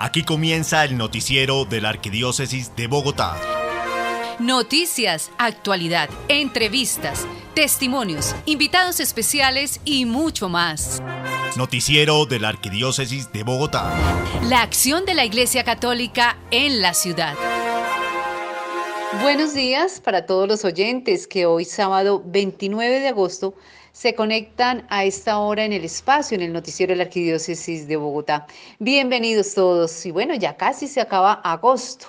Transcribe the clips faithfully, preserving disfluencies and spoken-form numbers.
Aquí comienza el noticiero de la Arquidiócesis de Bogotá. Noticias, actualidad, entrevistas, testimonios, invitados especiales y mucho más. Noticiero de la Arquidiócesis de Bogotá. La acción de la Iglesia Católica en la ciudad. Buenos días para todos los oyentes que hoy sábado veintinueve de agosto se conectan a esta hora en el espacio, en el noticiero de la Arquidiócesis de Bogotá. Bienvenidos todos. Y bueno, ya casi se acaba agosto.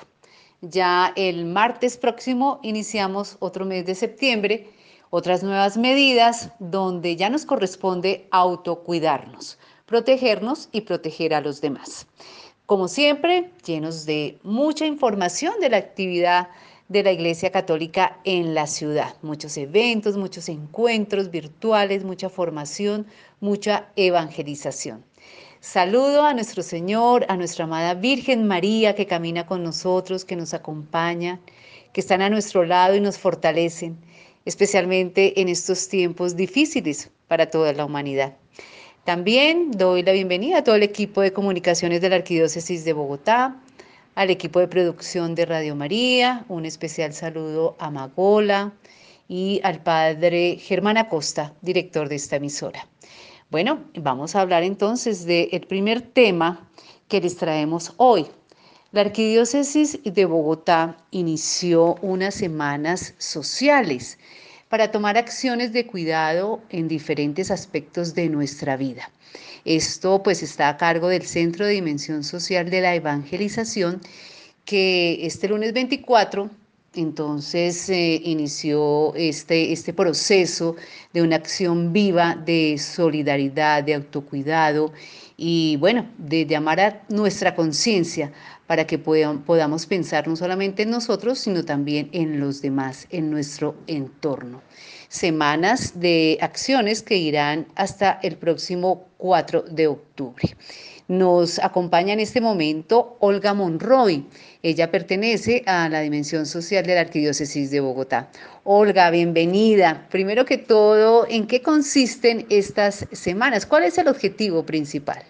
Ya el martes próximo iniciamos otro mes de septiembre, otras nuevas medidas donde ya nos corresponde autocuidarnos, protegernos y proteger a los demás. Como siempre, llenos de mucha información de la actividad de la Iglesia Católica en la ciudad. Muchos eventos, muchos encuentros virtuales, mucha formación, mucha evangelización. Saludo a nuestro Señor, a nuestra amada Virgen María que camina con nosotros, que nos acompaña, que están a nuestro lado y nos fortalecen, especialmente en estos tiempos difíciles para toda la humanidad. También doy la bienvenida a todo el equipo de comunicaciones de la Arquidiócesis de Bogotá, al equipo de producción de Radio María, un especial saludo a Magola y al padre Germán Acosta, director de esta emisora. Bueno, vamos a hablar entonces del primer tema que les traemos hoy. La Arquidiócesis de Bogotá inició unas semanas sociales para tomar acciones de cuidado en diferentes aspectos de nuestra vida. Esto pues está a cargo del Centro de Dimensión Social de la Evangelización, que este lunes veinticuatro entonces eh, inició este, este proceso de una acción viva de solidaridad, de autocuidado y bueno, de llamar a nuestra conciencia para que podamos, podamos pensar no solamente en nosotros, sino también en los demás, en nuestro entorno. Semanas de acciones que irán hasta el próximo cuatro de octubre. Nos acompaña en este momento Olga Monroy. Ella pertenece a la Dimensión Social de la Arquidiócesis de Bogotá. Olga, bienvenida. Primero que todo, ¿en qué consisten estas semanas? ¿Cuál es el objetivo principal?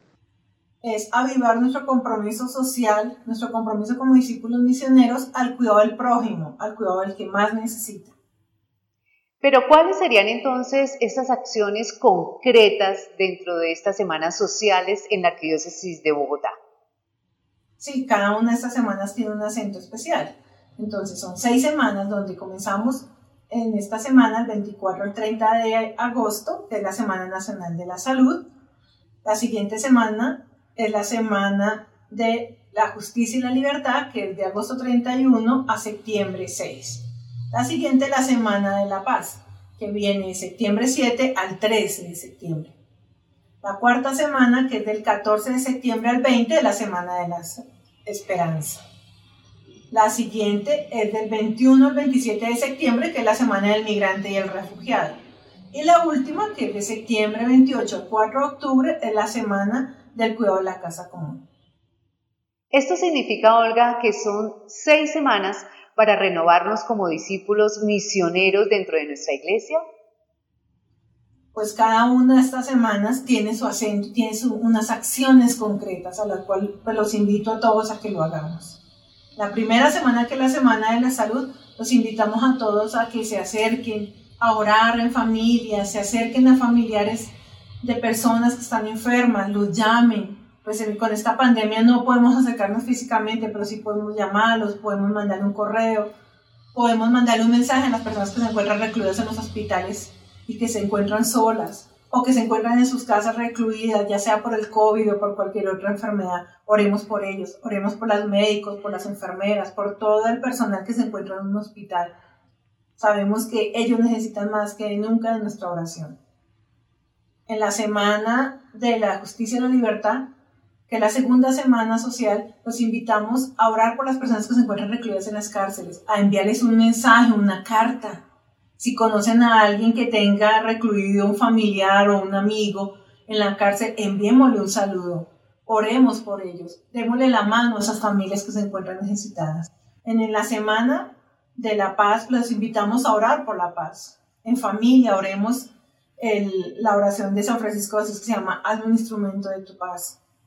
Es avivar nuestro compromiso social, nuestro compromiso como discípulos misioneros al cuidado del prójimo, al cuidado del que más necesita. Pero ¿cuáles serían entonces esas acciones concretas dentro de estas semanas sociales en la Arquidiócesis de Bogotá? Sí, cada una de estas semanas tiene un acento especial. Entonces son seis semanas donde comenzamos en esta semana, el veinticuatro al treinta de agosto, que es la Semana Nacional de la Salud. La siguiente semana es la Semana de la Justicia y la Libertad, que es de agosto treinta y uno a septiembre seis. La siguiente es la Semana de la Paz, que viene de septiembre siete al trece de septiembre. La cuarta semana, que es del catorce de septiembre al veinte, es la Semana de la Esperanza. La siguiente es del veintiuno al veintisiete de septiembre, que es la Semana del Migrante y el Refugiado. Y la última, que es de septiembre veintiocho al cuatro de octubre, es la Semana del Cuidado de la Casa Común. Esto significa, Olga, que son seis semanas para renovarnos como discípulos misioneros dentro de nuestra iglesia. Pues cada una de estas semanas tiene su acento, tiene su, unas acciones concretas a las cuales pues los invito a todos a que lo hagamos. La primera semana, que es la Semana de la Salud, los invitamos a todos a que se acerquen a orar en familia, se acerquen a familiares de personas que están enfermas, los llamen. Pues con esta pandemia no podemos acercarnos físicamente, pero sí podemos llamarlos, podemos mandar un correo, podemos mandarle un mensaje a las personas que se encuentran recluidas en los hospitales y que se encuentran solas o que se encuentran en sus casas recluidas, ya sea por el COVID o por cualquier otra enfermedad. Oremos por ellos, oremos por los médicos, por las enfermeras, por todo el personal que se encuentra en un hospital. Sabemos que ellos necesitan más que nunca de nuestra oración. En la Semana de la Justicia y la Libertad, que es la segunda semana social, los invitamos a orar por las personas que se encuentran recluidas en las cárceles, a enviarles un mensaje, una carta. Si conocen a alguien que tenga recluido un familiar o un amigo en la cárcel, enviémosle un saludo, oremos por ellos, démosle la mano a esas familias que se encuentran necesitadas. En la Semana de la Paz, los invitamos a orar por la paz. En familia, oremos el, la oración de San Francisco de Asís, que se llama Hazme un instrumento de tu paz.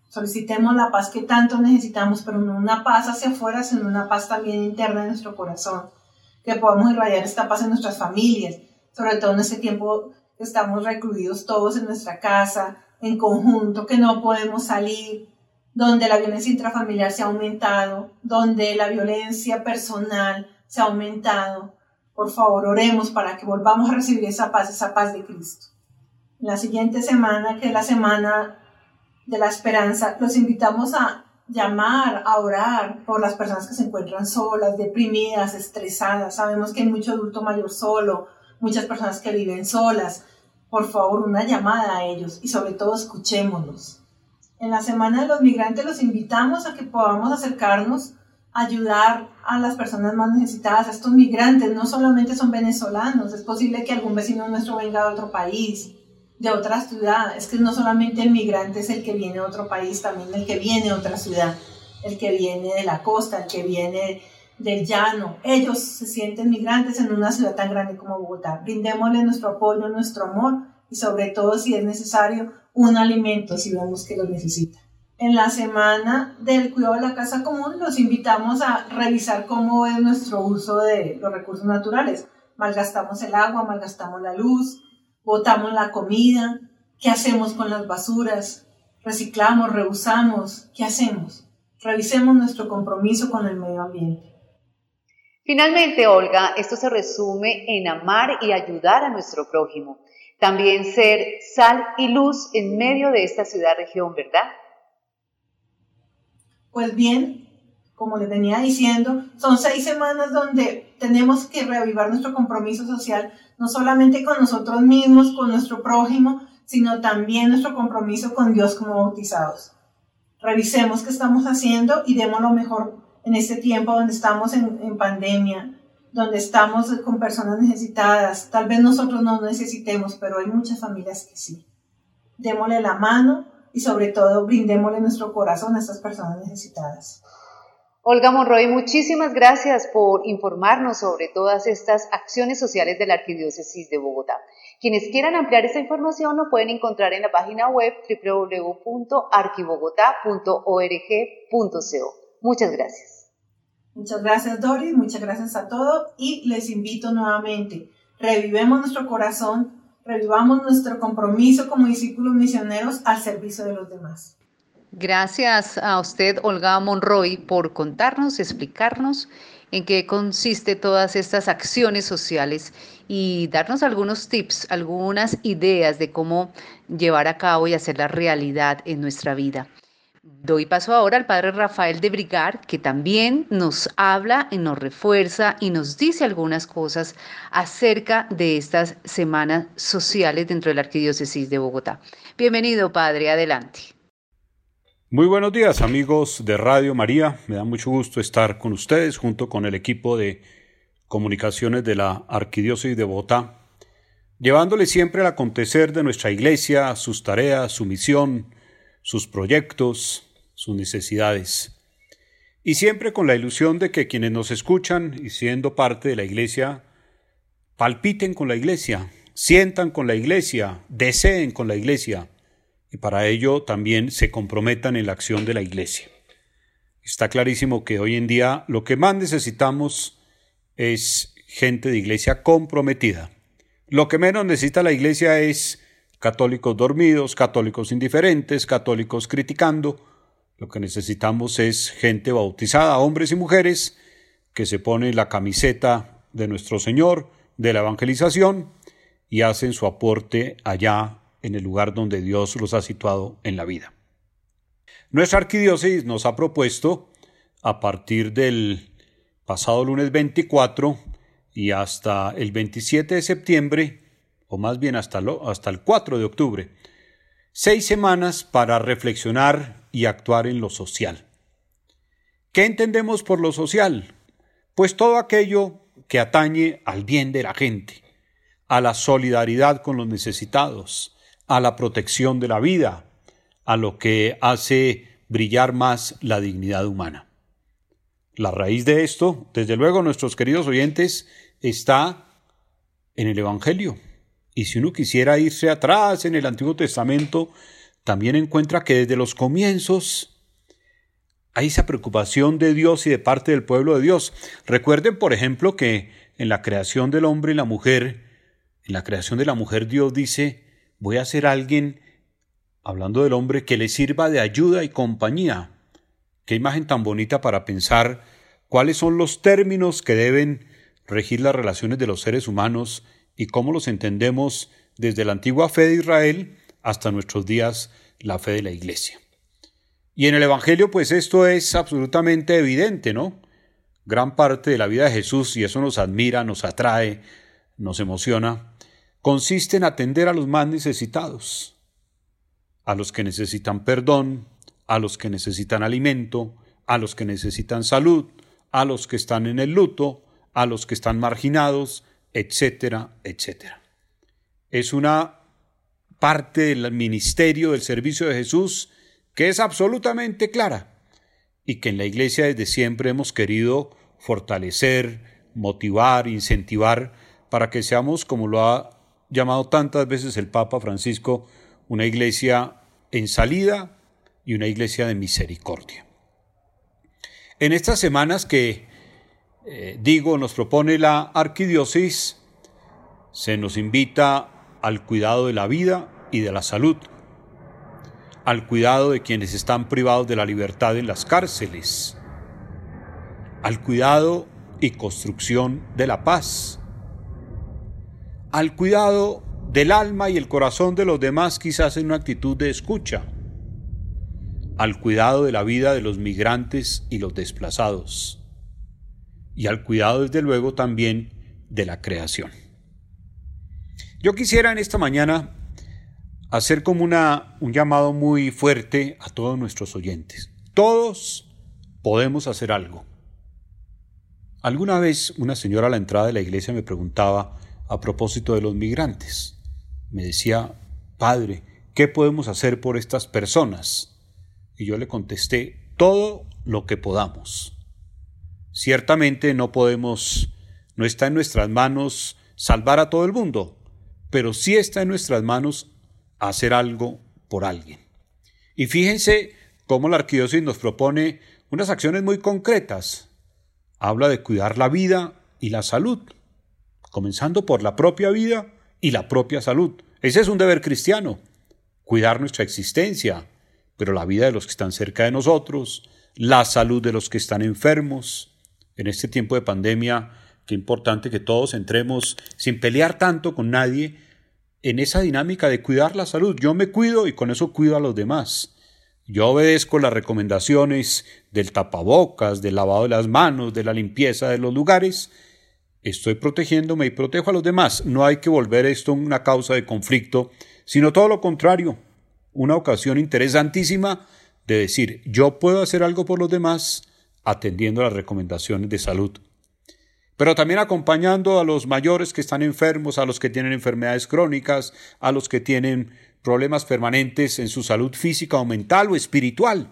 Solicitemos la paz que tanto necesitamos, pero no una paz hacia afuera, sino una paz también interna en nuestro corazón. Que podamos irradiar esta paz en nuestras familias, sobre todo en este tiempo que estamos recluidos todos en nuestra casa, en conjunto, que no podemos salir, donde la violencia intrafamiliar se ha aumentado, donde la violencia personal se ha aumentado. Por favor, oremos para que volvamos a recibir esa paz, esa paz de Cristo. En la siguiente semana, que es la semana de la esperanza, los invitamos a llamar, a orar por las personas que se encuentran solas, deprimidas, estresadas. Sabemos que hay mucho adulto mayor solo, muchas personas que viven solas. Por favor, una llamada a ellos y sobre todo escuchémoslos. En la semana de los migrantes los invitamos a que podamos acercarnos, a ayudar a las personas más necesitadas, a estos migrantes. No solamente son venezolanos, es posible que algún vecino nuestro venga de otro país, de otra ciudad. Es que no solamente el migrante es el que viene de otro país, también el que viene de otra ciudad, el que viene de la costa, el que viene del llano. Ellos se sienten migrantes en una ciudad tan grande como Bogotá. Brindémosle nuestro apoyo, nuestro amor y sobre todo, si es necesario, un alimento si vemos que lo necesita. En la semana del cuidado de la casa común los invitamos a revisar cómo es nuestro uso de los recursos naturales. Malgastamos el agua, malgastamos la luz, botamos la comida, ¿qué hacemos con las basuras? Reciclamos, reusamos, ¿qué hacemos? Revisemos nuestro compromiso con el medio ambiente. Finalmente, Olga, esto se resume en amar y ayudar a nuestro prójimo. También ser sal y luz en medio de esta ciudad-región, ¿verdad? Pues bien, como les venía diciendo, son seis semanas donde tenemos que reavivar nuestro compromiso social, no solamente con nosotros mismos, con nuestro prójimo, sino también nuestro compromiso con Dios como bautizados. Revisemos qué estamos haciendo y demos lo mejor en este tiempo donde estamos en, en pandemia, donde estamos con personas necesitadas. Tal vez nosotros no necesitemos, pero hay muchas familias que sí. Démosle la mano y sobre todo brindémosle nuestro corazón a estas personas necesitadas. Olga Monroy, muchísimas gracias por informarnos sobre todas estas acciones sociales de la Arquidiócesis de Bogotá. Quienes quieran ampliar esta información lo pueden encontrar en la página web doble u doble u doble u punto arquibogotá punto org punto co. Muchas gracias. Muchas gracias, Doris, muchas gracias a todos y les invito nuevamente, revivemos nuestro corazón, revivamos nuestro compromiso como discípulos misioneros al servicio de los demás. Gracias a usted, Olga Monroy, por contarnos, explicarnos en qué consiste todas estas acciones sociales y darnos algunos tips, algunas ideas de cómo llevar a cabo y hacer la realidad en nuestra vida. Doy paso ahora al padre Rafael de Brigar, que también nos habla y nos refuerza y nos dice algunas cosas acerca de estas semanas sociales dentro de la Arquidiócesis de Bogotá. Bienvenido, padre, adelante. Muy buenos días, amigos de Radio María. Me da mucho gusto estar con ustedes junto con el equipo de comunicaciones de la Arquidiócesis de Bogotá, llevándoles siempre el acontecer de nuestra iglesia, sus tareas, su misión, sus proyectos, sus necesidades. Y siempre con la ilusión de que quienes nos escuchan y siendo parte de la iglesia, palpiten con la iglesia, sientan con la iglesia, deseen con la iglesia, y para ello también se comprometan en la acción de la iglesia. Está clarísimo que hoy en día lo que más necesitamos es gente de iglesia comprometida. Lo que menos necesita la iglesia es católicos dormidos, católicos indiferentes, católicos criticando. Lo que necesitamos es gente bautizada, hombres y mujeres, que se ponen la camiseta de nuestro Señor, de la evangelización, y hacen su aporte allá en el lugar donde Dios los ha situado en la vida. Nuestra arquidiócesis nos ha propuesto, a partir del pasado lunes veinticuatro y hasta el veintisiete de septiembre, o más bien hasta, lo, hasta el cuatro de octubre, seis semanas para reflexionar y actuar en lo social. ¿Qué entendemos por lo social? Pues todo aquello que atañe al bien de la gente, a la solidaridad con los necesitados, a la protección de la vida, a lo que hace brillar más la dignidad humana. La raíz de esto, desde luego, nuestros queridos oyentes, está en el Evangelio. Y si uno quisiera irse atrás en el Antiguo Testamento, también encuentra que desde los comienzos hay esa preocupación de Dios y de parte del pueblo de Dios. Recuerden, por ejemplo, que en la creación del hombre y la mujer, en la creación de la mujer Dios dice, voy a hacer a alguien, hablando del hombre, que le sirva de ayuda y compañía. Qué imagen tan bonita para pensar cuáles son los términos que deben regir las relaciones de los seres humanos y cómo los entendemos desde la antigua fe de Israel hasta nuestros días, la fe de la Iglesia. Y en el Evangelio, pues esto es absolutamente evidente, ¿no? Gran parte de la vida de Jesús, y eso nos admira, nos atrae, nos emociona, consiste en atender a los más necesitados, a los que necesitan perdón, a los que necesitan alimento, a los que necesitan salud, a los que están en el luto, a los que están marginados, etcétera, etcétera. Es una parte del ministerio, del servicio de Jesús, que es absolutamente clara y que en la Iglesia desde siempre hemos querido fortalecer, motivar, incentivar, para que seamos, como lo ha llamado tantas veces el Papa Francisco, una Iglesia en salida y una Iglesia de misericordia. En estas semanas que, eh, digo, nos propone la arquidiócesis, se nos invita al cuidado de la vida y de la salud, al cuidado de quienes están privados de la libertad en las cárceles, al cuidado y construcción de la paz, al cuidado del alma y el corazón de los demás, quizás en una actitud de escucha, al cuidado de la vida de los migrantes y los desplazados, y al cuidado, desde luego, también de la creación. Yo quisiera en esta mañana hacer como una, un llamado muy fuerte a todos nuestros oyentes. Todos podemos hacer algo. Alguna vez una señora a la entrada de la iglesia me preguntaba a propósito de los migrantes. Me decía, Padre, ¿qué podemos hacer por estas personas? Y yo le contesté, todo lo que podamos. Ciertamente no podemos, no está en nuestras manos salvar a todo el mundo, pero sí está en nuestras manos hacer algo por alguien. Y fíjense cómo la arquidiócesis nos propone unas acciones muy concretas. Habla de cuidar la vida y la salud, comenzando por la propia vida y la propia salud. Ese es un deber cristiano, cuidar nuestra existencia, pero la vida de los que están cerca de nosotros, la salud de los que están enfermos. En este tiempo de pandemia, qué importante que todos entremos sin pelear tanto con nadie en esa dinámica de cuidar la salud. Yo me cuido y con eso cuido a los demás. Yo obedezco las recomendaciones del tapabocas, del lavado de las manos, de la limpieza de los lugares. Estoy protegiéndome y protejo a los demás. No hay que volver esto una causa de conflicto, sino todo lo contrario, una ocasión interesantísima de decir, yo puedo hacer algo por los demás atendiendo las recomendaciones de salud. Pero también acompañando a los mayores que están enfermos, a los que tienen enfermedades crónicas, a los que tienen problemas permanentes en su salud física o mental o espiritual.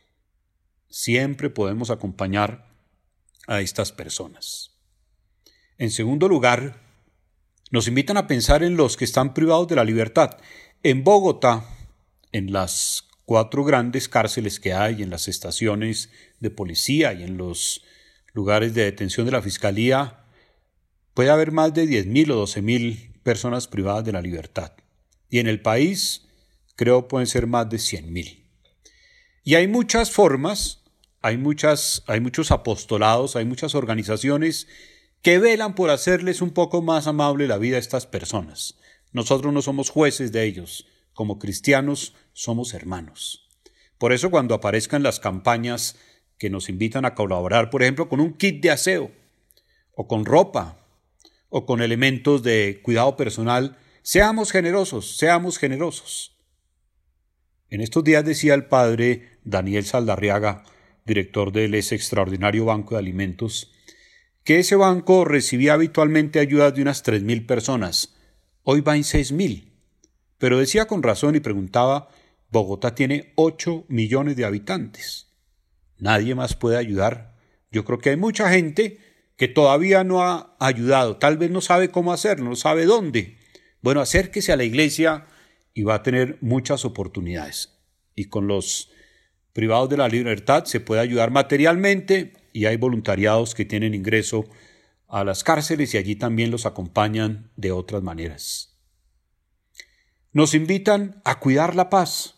Siempre podemos acompañar a estas personas. En segundo lugar, nos invitan a pensar en los que están privados de la libertad. En Bogotá, en las cuatro grandes cárceles que hay, en las estaciones de policía y en los lugares de detención de la Fiscalía, puede haber más de diez mil o doce mil personas privadas de la libertad. Y en el país, creo pueden ser más de cien mil. Y hay muchas formas, hay, muchas, hay muchos apostolados, hay muchas organizaciones que velan por hacerles un poco más amable la vida a estas personas. Nosotros no somos jueces de ellos, como cristianos somos hermanos. Por eso cuando aparezcan las campañas que nos invitan a colaborar, por ejemplo, con un kit de aseo, o con ropa, o con elementos de cuidado personal, seamos generosos, seamos generosos. En estos días decía el padre Daniel Saldarriaga, director del ese extraordinario Banco de Alimentos, que ese banco recibía habitualmente ayudas de unas tres mil personas. Hoy va en seis mil. Pero decía con razón y preguntaba, Bogotá tiene ocho millones de habitantes. Nadie más puede ayudar. Yo creo que hay mucha gente que todavía no ha ayudado. Tal vez no sabe cómo hacerlo, no sabe dónde. Bueno, acérquese a la iglesia y va a tener muchas oportunidades. Y con los privados de la libertad se puede ayudar materialmente y hay voluntariados que tienen ingreso a las cárceles y allí también los acompañan de otras maneras. Nos invitan a cuidar la paz.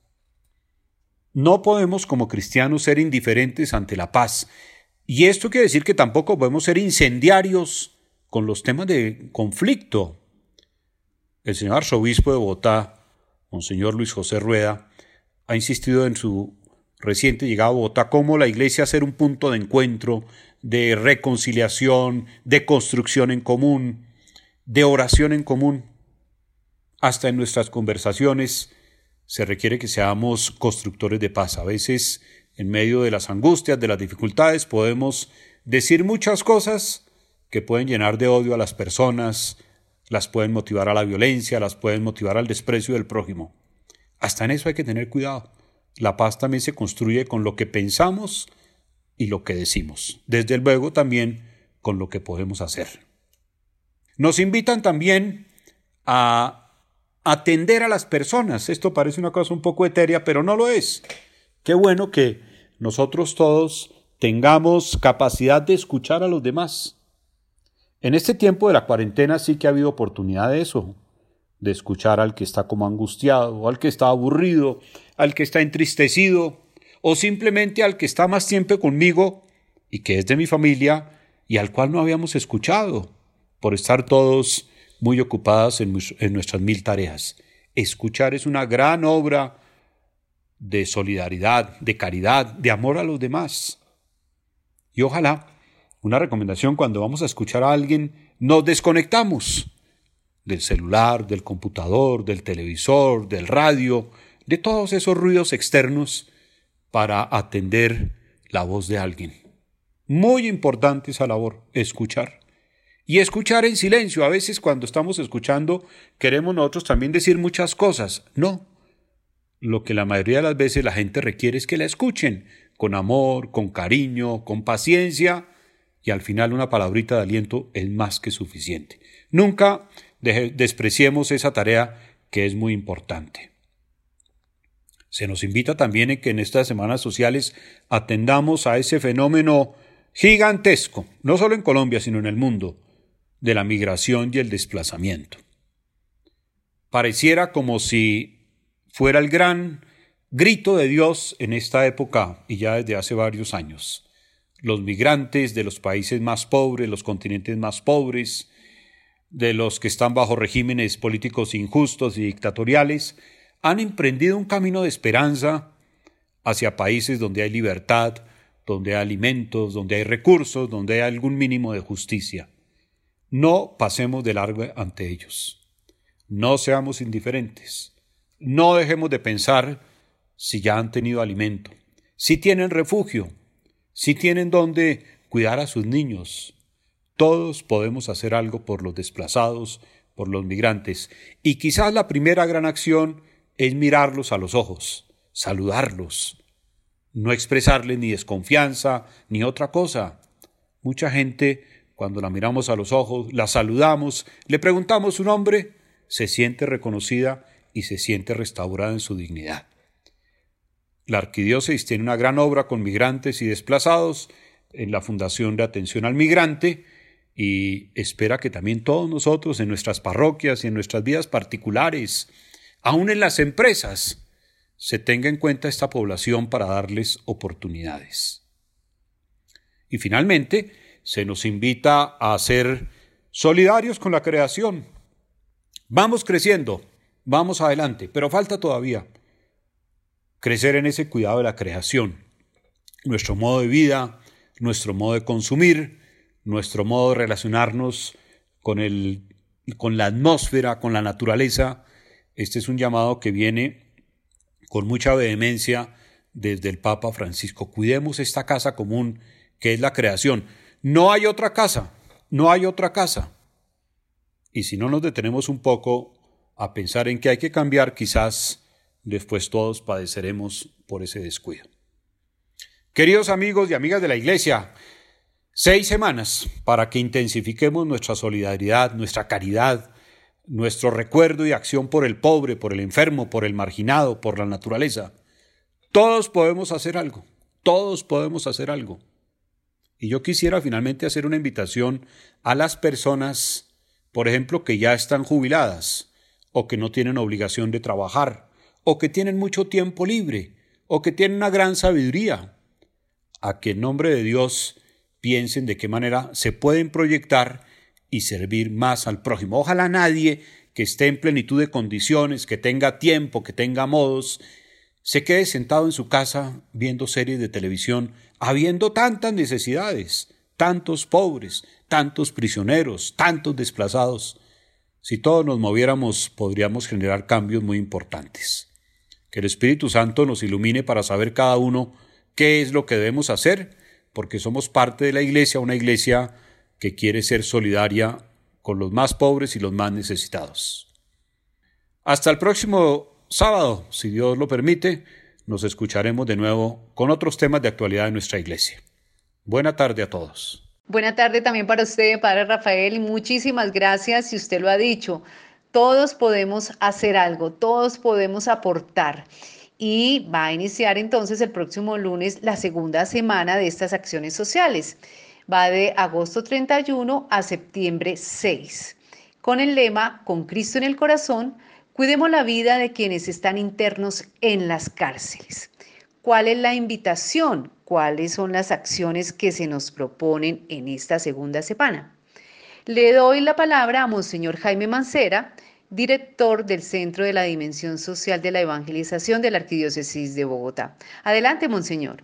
No podemos como cristianos ser indiferentes ante la paz. Y esto quiere decir que tampoco podemos ser incendiarios con los temas de conflicto. El señor arzobispo de Bogotá, Monseñor Luis José Rueda, ha insistido en su reciente llegada a Bogotá cómo la iglesia ser un punto de encuentro, de reconciliación, de construcción en común, de oración en común. Hasta en nuestras conversaciones se requiere que seamos constructores de paz. A veces, en medio de las angustias, de las dificultades, podemos decir muchas cosas que pueden llenar de odio a las personas, las pueden motivar a la violencia, las pueden motivar al desprecio del prójimo. Hasta en eso hay que tener cuidado. La paz también se construye con lo que pensamos y lo que decimos. Desde luego también con lo que podemos hacer. Nos invitan también a atender a las personas. Esto parece una cosa un poco etérea, pero no lo es. Qué bueno que nosotros todos tengamos capacidad de escuchar a los demás. En este tiempo de la cuarentena sí que ha habido oportunidad de eso, de escuchar al que está como angustiado, al que está aburrido, al que está entristecido, o simplemente al que está más tiempo conmigo y que es de mi familia y al cual no habíamos escuchado, por estar todos muy ocupadas en, en nuestras mil tareas. Escuchar es una gran obra de solidaridad, de caridad, de amor a los demás. Y ojalá, una recomendación cuando vamos a escuchar a alguien, nos desconectamos del celular, del computador, del televisor, del radio, de todos esos ruidos externos para atender la voz de alguien. Muy importante esa labor, escuchar. Y escuchar en silencio. A veces cuando estamos escuchando queremos nosotros también decir muchas cosas. No. Lo que la mayoría de las veces la gente requiere es que la escuchen con amor, con cariño, con paciencia y al final una palabrita de aliento es más que suficiente. Nunca despreciemos esa tarea que es muy importante. Se nos invita también en que en estas semanas sociales atendamos a ese fenómeno gigantesco, no solo en Colombia sino en el mundo, de la migración y el desplazamiento. Pareciera como si fuera el gran grito de Dios en esta época y ya desde hace varios años. Los migrantes de los países más pobres, los continentes más pobres, de los que están bajo regímenes políticos injustos y dictatoriales, han emprendido un camino de esperanza hacia países donde hay libertad, donde hay alimentos, donde hay recursos, donde hay algún mínimo de justicia. No pasemos de largo ante ellos. No seamos indiferentes. No dejemos de pensar si ya han tenido alimento, si tienen refugio, si tienen donde cuidar a sus niños. Todos podemos hacer algo por los desplazados, por los migrantes. Y quizás la primera gran acción es mirarlos a los ojos, saludarlos, no expresarles ni desconfianza ni otra cosa. Mucha gente, cuando la miramos a los ojos, la saludamos, le preguntamos su nombre, se siente reconocida y se siente restaurada en su dignidad. La arquidiócesis tiene una gran obra con migrantes y desplazados en la Fundación de Atención al Migrante y espera que también todos nosotros en nuestras parroquias y en nuestras vidas particulares, aún en las empresas, se tenga en cuenta esta población para darles oportunidades. Y finalmente, se nos invita a ser solidarios con la creación. Vamos creciendo, vamos adelante, pero falta todavía crecer en ese cuidado de la creación. Nuestro modo de vida, nuestro modo de consumir, nuestro modo de relacionarnos con, el, con la atmósfera, con la naturaleza. Este es un llamado que viene con mucha vehemencia desde el Papa Francisco. Cuidemos esta casa común que es la creación. No hay otra casa, no hay otra casa. Y si no nos detenemos un poco a pensar en que hay que cambiar, quizás después todos padeceremos por ese descuido. Queridos amigos y amigas de la Iglesia, seis semanas para que intensifiquemos nuestra solidaridad, nuestra caridad, nuestro recuerdo y acción por el pobre, por el enfermo, por el marginado, por la naturaleza. Todos podemos hacer algo, todos podemos hacer algo. Y yo quisiera finalmente hacer una invitación a las personas, por ejemplo, que ya están jubiladas, o que no tienen obligación de trabajar, o que tienen mucho tiempo libre, o que tienen una gran sabiduría, a que en nombre de Dios piensen de qué manera se pueden proyectar y servir más al prójimo. Ojalá nadie que esté en plenitud de condiciones, que tenga tiempo, que tenga modos, se quede sentado en su casa viendo series de televisión, habiendo tantas necesidades, tantos pobres, tantos prisioneros, tantos desplazados. Si todos nos moviéramos, podríamos generar cambios muy importantes. Que el Espíritu Santo nos ilumine para saber cada uno qué es lo que debemos hacer, porque somos parte de la iglesia, una iglesia que quiere ser solidaria con los más pobres y los más necesitados. Hasta el próximo sábado, si Dios lo permite, nos escucharemos de nuevo con otros temas de actualidad de nuestra iglesia. Buena tarde a todos. Buena tarde también para usted, Padre Rafael, y muchísimas gracias. Si usted lo ha dicho, todos podemos hacer algo, todos podemos aportar. Y va a iniciar entonces el próximo lunes la segunda semana de estas acciones sociales. Va de agosto treinta y uno a septiembre seis, con el lema Con Cristo en el corazón, cuidemos la vida de quienes están internos en las cárceles. ¿Cuál es la invitación? ¿Cuáles son las acciones que se nos proponen en esta segunda semana? Le doy la palabra a Monseñor Jaime Mancera, director del Centro de la Dimensión Social de la Evangelización de la Arquidiócesis de Bogotá. Adelante, Monseñor.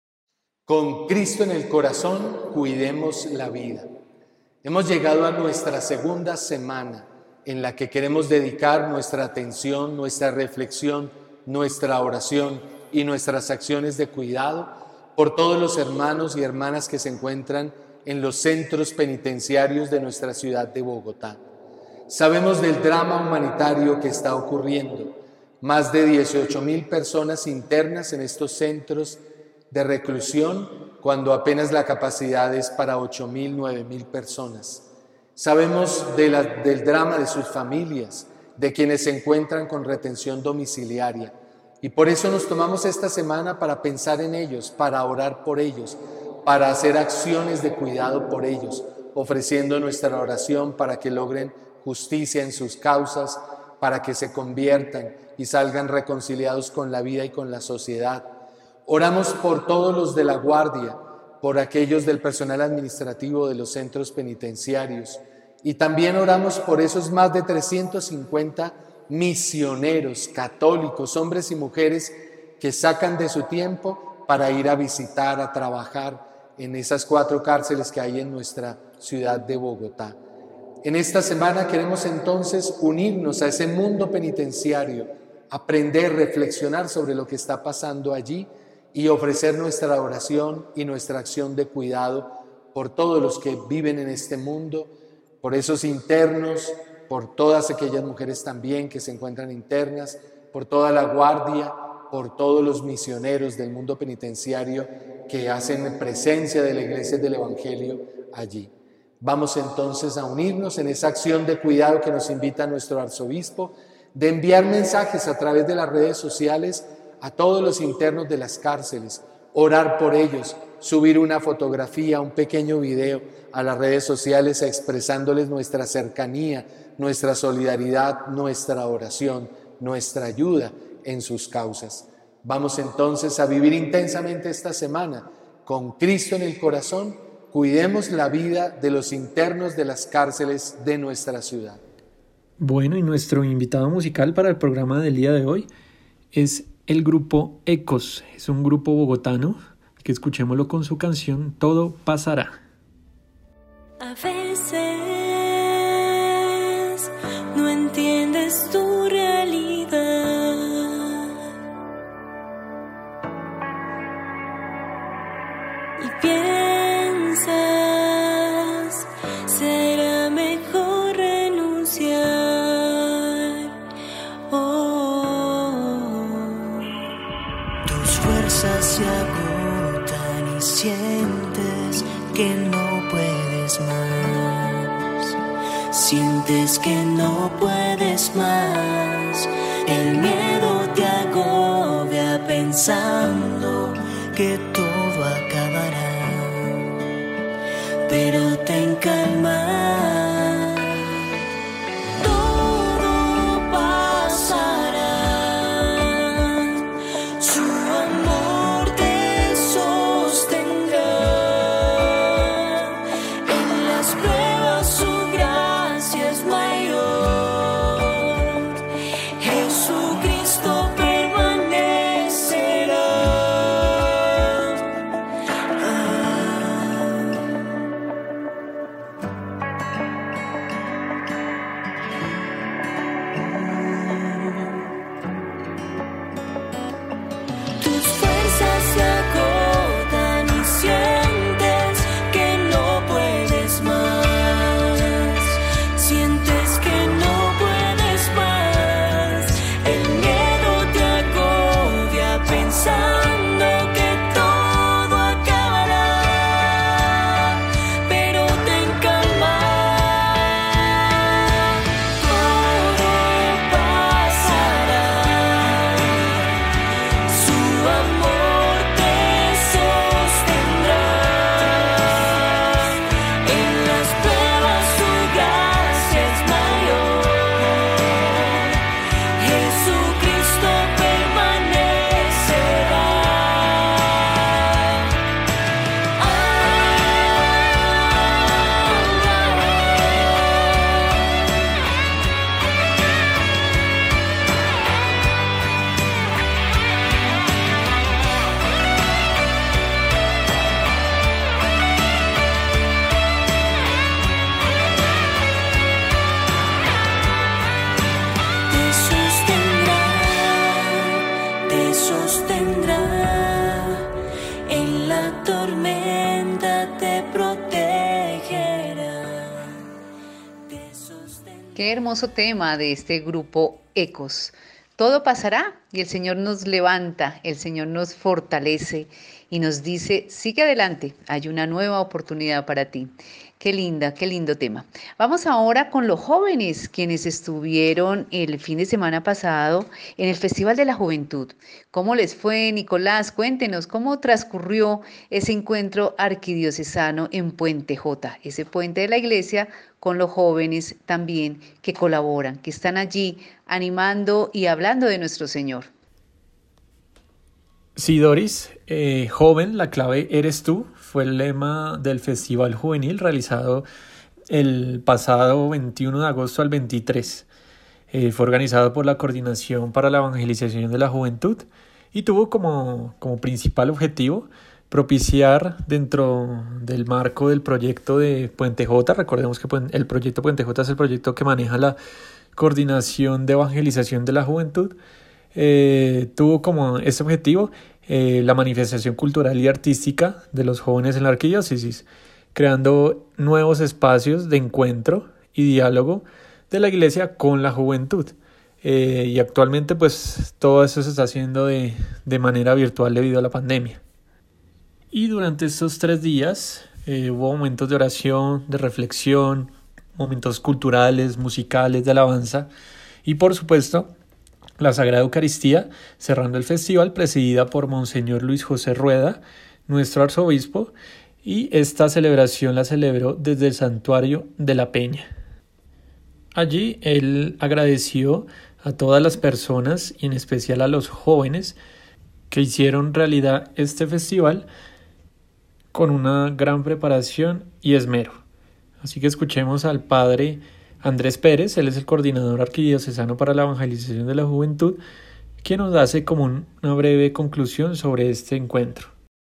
Con Cristo en el corazón, cuidemos la vida. Hemos llegado a nuestra segunda semana en la que queremos dedicar nuestra atención, nuestra reflexión, nuestra oración y nuestras acciones de cuidado por todos los hermanos y hermanas que se encuentran en los centros penitenciarios de nuestra ciudad de Bogotá. Sabemos del drama humanitario que está ocurriendo. Más de dieciocho mil personas internas en estos centros de reclusión, cuando apenas la capacidad es para ocho mil, nueve mil personas. Sabemos de la, del drama de sus familias, de quienes se encuentran con retención domiciliaria. Y por eso nos tomamos esta semana para pensar en ellos, para orar por ellos, para hacer acciones de cuidado por ellos, ofreciendo nuestra oración para que logren justicia en sus causas, para que se conviertan y salgan reconciliados con la vida y con la sociedad. Oramos por todos los de la guardia, por aquellos del personal administrativo de los centros penitenciarios, y también oramos por esos más de trescientos cincuenta misioneros católicos, hombres y mujeres que sacan de su tiempo para ir a visitar, a trabajar en esas cuatro cárceles que hay en nuestra ciudad de Bogotá. En esta semana queremos entonces unirnos a ese mundo penitenciario, aprender, reflexionar sobre lo que está pasando allí y ofrecer nuestra oración y nuestra acción de cuidado por todos los que viven en este mundo, por esos internos, por todas aquellas mujeres también que se encuentran internas, por toda la guardia, por todos los misioneros del mundo penitenciario que hacen presencia de la Iglesia del Evangelio allí. Vamos entonces a unirnos en esa acción de cuidado que nos invita nuestro arzobispo, de enviar mensajes a través de las redes sociales a todos los internos de las cárceles, orar por ellos, subir una fotografía, un pequeño video a las redes sociales expresándoles nuestra cercanía, nuestra solidaridad, nuestra oración, nuestra ayuda en sus causas. Vamos entonces a vivir intensamente esta semana con Cristo en el corazón. Cuidemos la vida de los internos de las cárceles de nuestra ciudad. Bueno, y nuestro invitado musical para el programa del día de hoy es el grupo Ecos. Es un grupo bogotano, que escuchémoslo con su canción Todo Pasará. A veces no entiendes tu realidad y piensas será mejor renunciar. Oh. Tus fuerzas se agotan y sientes que no puedes más. sientes que no puedes más, el miedo te agobia pensando que todo acabará, pero ten calma. Qué hermoso tema de este grupo Ecos. Todo pasará y el Señor nos levanta, el Señor nos fortalece y nos dice, sigue adelante, hay una nueva oportunidad para ti. Qué linda, qué lindo tema. Vamos ahora con los jóvenes, quienes estuvieron el fin de semana pasado en el Festival de la Juventud. ¿Cómo les fue, Nicolás? Cuéntenos, ¿cómo transcurrió ese encuentro arquidiocesano en Puente Jota? Ese puente de la iglesia con los jóvenes también que colaboran, que están allí animando y hablando de nuestro Señor. Sí, Doris, eh, joven, la clave eres tú, fue el lema del Festival Juvenil realizado el pasado veintiuno de agosto al veintitrés. Eh, fue organizado por la Coordinación para la Evangelización de la Juventud y tuvo como, como principal objetivo propiciar dentro del marco del proyecto de Puente Jota. Recordemos que el proyecto Puente Jota es el proyecto que maneja la Coordinación de Evangelización de la Juventud. Eh, tuvo como ese objetivo eh, la manifestación cultural y artística de los jóvenes en la arquidiócesis, creando nuevos espacios de encuentro y diálogo de la iglesia con la juventud. Eh, y actualmente pues todo eso se está haciendo de, de manera virtual debido a la pandemia. Y durante estos tres días eh, hubo momentos de oración, de reflexión, momentos culturales, musicales, de alabanza y por supuesto la Sagrada Eucaristía, cerrando el festival, presidida por Monseñor Luis José Rueda, nuestro arzobispo, y esta celebración la celebró desde el Santuario de la Peña. Allí él agradeció a todas las personas, y en especial a los jóvenes, que hicieron realidad este festival con una gran preparación y esmero. Así que escuchemos al padre Andrés Pérez, él es el coordinador arquidiocesano para la evangelización de la juventud, quien nos hace como una breve conclusión sobre este encuentro.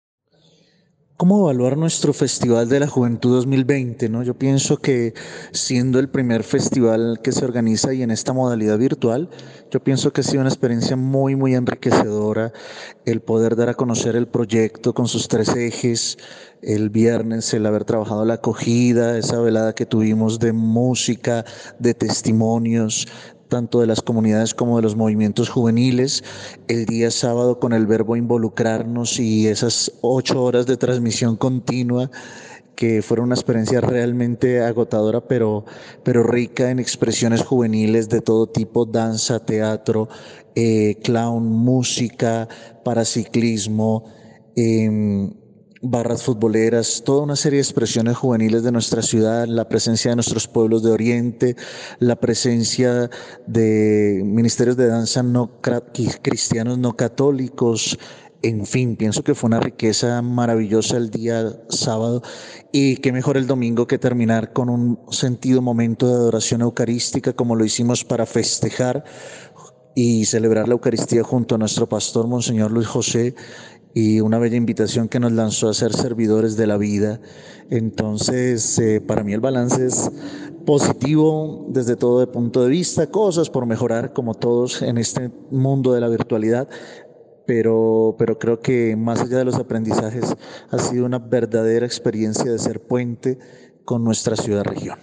¿Cómo evaluar nuestro Festival de la Juventud dos mil veinte? ¿no? Yo pienso que siendo el primer festival que se organiza y en esta modalidad virtual, yo pienso que ha sido una experiencia muy, muy enriquecedora el poder dar a conocer el proyecto con sus tres ejes. El viernes el haber trabajado la acogida, esa velada que tuvimos de música, de testimonios, tanto de las comunidades como de los movimientos juveniles, el día sábado con el verbo involucrarnos y esas ocho horas de transmisión continua que fueron una experiencia realmente agotadora, pero, pero rica en expresiones juveniles de todo tipo: danza, teatro, eh, clown, música, paraciclismo, eh, barras futboleras, toda una serie de expresiones juveniles de nuestra ciudad, la presencia de nuestros pueblos de Oriente, la presencia de ministerios de danza no cristianos, no católicos. En fin, pienso que fue una riqueza maravillosa el día sábado, y qué mejor el domingo que terminar con un sentido momento de adoración eucarística como lo hicimos para festejar y celebrar la Eucaristía junto a nuestro pastor Monseñor Luis José, y una bella invitación que nos lanzó a ser servidores de la vida. Entonces, eh, para mí el balance es positivo desde todo punto de vista, cosas por mejorar como todos en este mundo de la virtualidad, pero, pero creo que más allá de los aprendizajes ha sido una verdadera experiencia de ser puente con nuestra ciudad-región.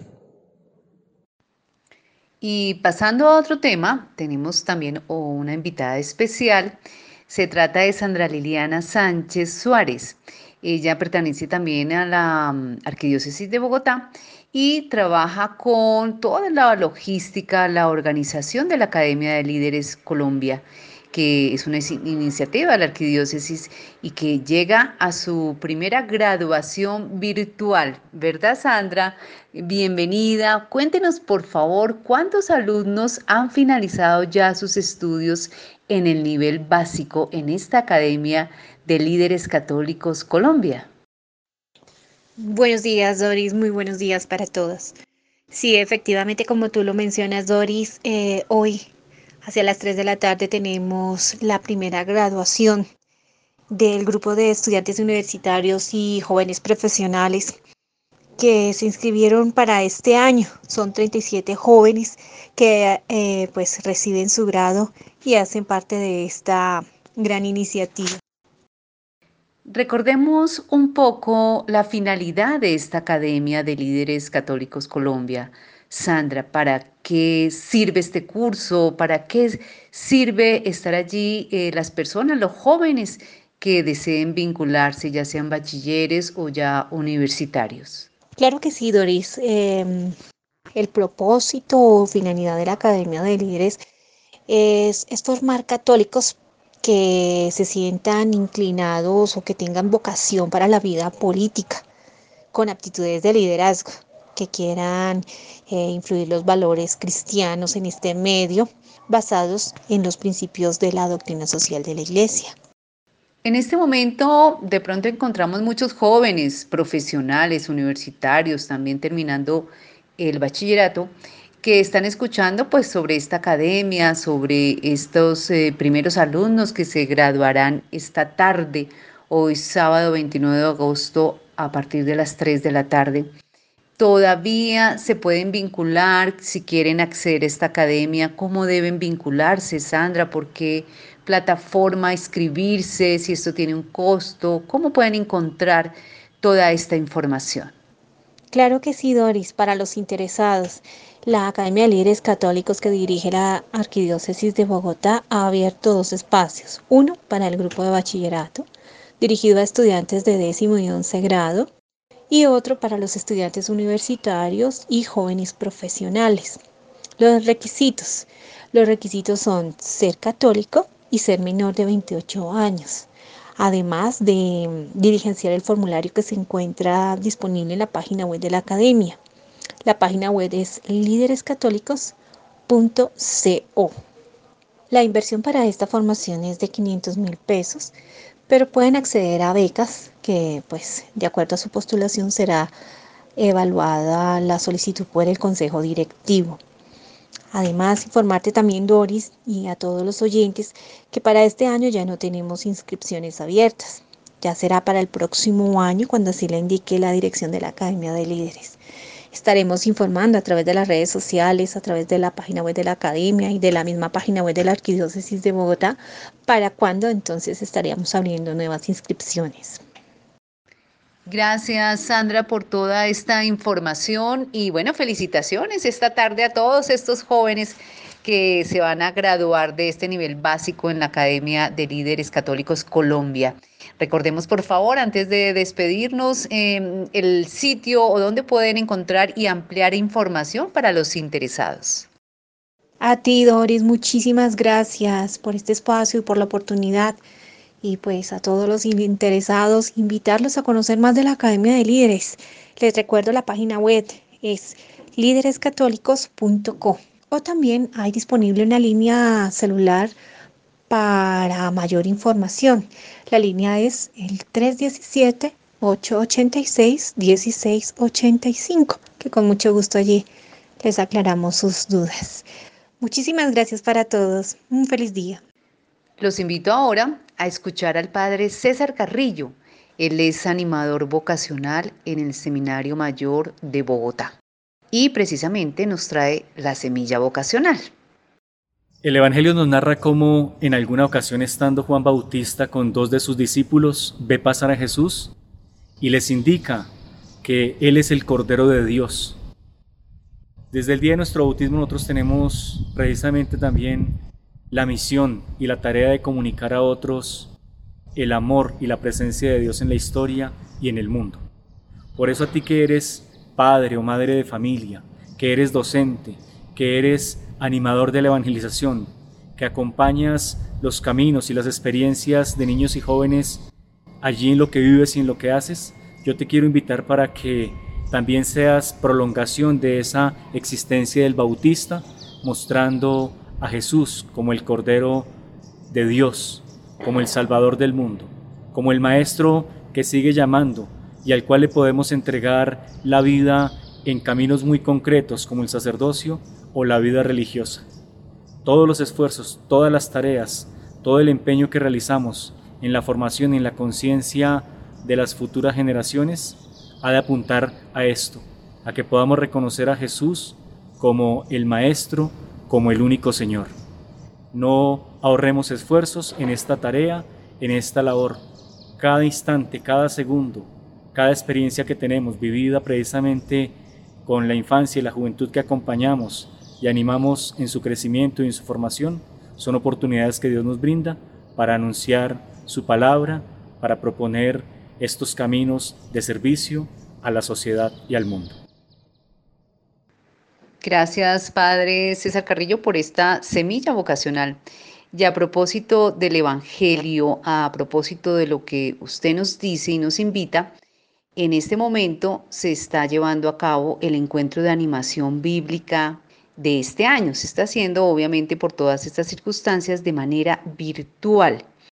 Y pasando a otro tema, tenemos también una invitada especial. Se trata de Sandra Liliana Sánchez Suárez. Ella pertenece también a la um, Arquidiócesis de Bogotá y trabaja con toda la logística, la organización de la Academia de Líderes Colombia, que es una iniciativa de la Arquidiócesis y que llega a su primera graduación virtual. ¿Verdad, Sandra? Bienvenida. Cuéntenos, por favor, ¿cuántos alumnos han finalizado ya sus estudios en el nivel básico en esta Academia de Líderes Católicos Colombia? Buenos días, Doris. Muy buenos días para todos. Sí, efectivamente, como tú lo mencionas, Doris, eh, hoy hacia las tres de la tarde tenemos la primera graduación del grupo de estudiantes universitarios y jóvenes profesionales que se inscribieron para este año. Son treinta y siete jóvenes que eh, pues reciben su grado y hacen parte de esta gran iniciativa. Recordemos un poco la finalidad de esta Academia de Líderes Católicos Colombia. Sandra, ¿para qué sirve este curso? ¿Para qué sirve estar allí eh, las personas, los jóvenes que deseen vincularse, ya sean bachilleres o ya universitarios? Claro que sí, Doris. Eh, el propósito o finalidad de la Academia de Líderes es, es formar católicos que se sientan inclinados o que tengan vocación para la vida política, con aptitudes de liderazgo, que quieran eh, influir los valores cristianos en este medio, basados en los principios de la doctrina social de la Iglesia. En este momento, de pronto encontramos muchos jóvenes, profesionales, universitarios, también terminando el bachillerato, que están escuchando pues sobre esta academia, sobre estos eh, primeros alumnos que se graduarán esta tarde, hoy sábado veintinueve de agosto a partir de las tres de la tarde. Todavía se pueden vincular si quieren acceder a esta academia. ¿Cómo deben vincularse, Sandra? ¿Por qué plataforma inscribirse? Si esto tiene un costo, ¿cómo pueden encontrar toda esta información? Claro que sí, Doris. Para los interesados, la Academia de Líderes Católicos que dirige la Arquidiócesis de Bogotá ha abierto dos espacios. Uno para el grupo de bachillerato, dirigido a estudiantes de décimo y once grado, y otro para los estudiantes universitarios y jóvenes profesionales. Los requisitos. Los requisitos son ser católico y ser menor de veintiocho años. Además de diligenciar el formulario que se encuentra disponible en la página web de la academia. La página web es líderes católicos punto co. La inversión para esta formación es de quinientos mil pesos, pero pueden acceder a becas que, pues, de acuerdo a su postulación será evaluada la solicitud por el Consejo Directivo. Además, informarte también, Doris, y a todos los oyentes, que para este año ya no tenemos inscripciones abiertas. Ya será para el próximo año, cuando así le indique la dirección de la Academia de Líderes. Estaremos informando a través de las redes sociales, a través de la página web de la Academia y de la misma página web de la Arquidiócesis de Bogotá, para cuándo entonces estaríamos abriendo nuevas inscripciones. Gracias, Sandra, por toda esta información y bueno, felicitaciones esta tarde a todos estos jóvenes que se van a graduar de este nivel básico en la Academia de Líderes Católicos Colombia. Recordemos, por favor, antes de despedirnos, eh, el sitio o dónde pueden encontrar y ampliar información para los interesados. A ti, Doris, muchísimas gracias por este espacio y por la oportunidad. Y pues a todos los interesados, invitarlos a conocer más de la Academia de Líderes. Les recuerdo la página web, es líderes católicos punto co. O también hay disponible una línea celular para mayor información. La línea es el tres uno siete, ocho ocho seis, uno seis ocho cinco, que con mucho gusto allí les aclaramos sus dudas. Muchísimas gracias para todos. Un feliz día. Los invito ahora a escuchar al padre César Carrillo. Él es animador vocacional en el Seminario Mayor de Bogotá y precisamente nos trae la semilla vocacional. El Evangelio nos narra cómo en alguna ocasión, estando Juan Bautista con dos de sus discípulos, ve pasar a Jesús y les indica que Él es el Cordero de Dios. Desde el día de nuestro bautismo nosotros tenemos precisamente también la misión y la tarea de comunicar a otros el amor y la presencia de Dios en la historia y en el mundo. Por eso a ti que eres padre o madre de familia, que eres docente, que eres animador de la evangelización, que acompañas los caminos y las experiencias de niños y jóvenes allí en lo que vives y en lo que haces, yo te quiero invitar para que también seas prolongación de esa existencia del Bautista, mostrando a Jesús como el Cordero de Dios, como el Salvador del mundo, como el Maestro que sigue llamando y al cual le podemos entregar la vida en caminos muy concretos como el sacerdocio o la vida religiosa. Todos los esfuerzos, todas las tareas, todo el empeño que realizamos en la formación y en la conciencia de las futuras generaciones ha de apuntar a esto, a que podamos reconocer a Jesús como el Maestro, como el único Señor. No ahorremos esfuerzos en esta tarea, en esta labor. Cada instante, cada segundo, cada experiencia que tenemos vivida precisamente con la infancia y la juventud que acompañamos y animamos en su crecimiento y en su formación, son oportunidades que Dios nos brinda para anunciar su palabra, para proponer estos caminos de servicio a la sociedad y al mundo. Gracias, padre César Carrillo, por esta semilla vocacional. Y a propósito del Evangelio, a propósito de lo que usted nos dice y nos invita, en este momento se está llevando a cabo el encuentro de animación bíblica de este año. Se está haciendo, obviamente, por todas estas circunstancias de manera virtual.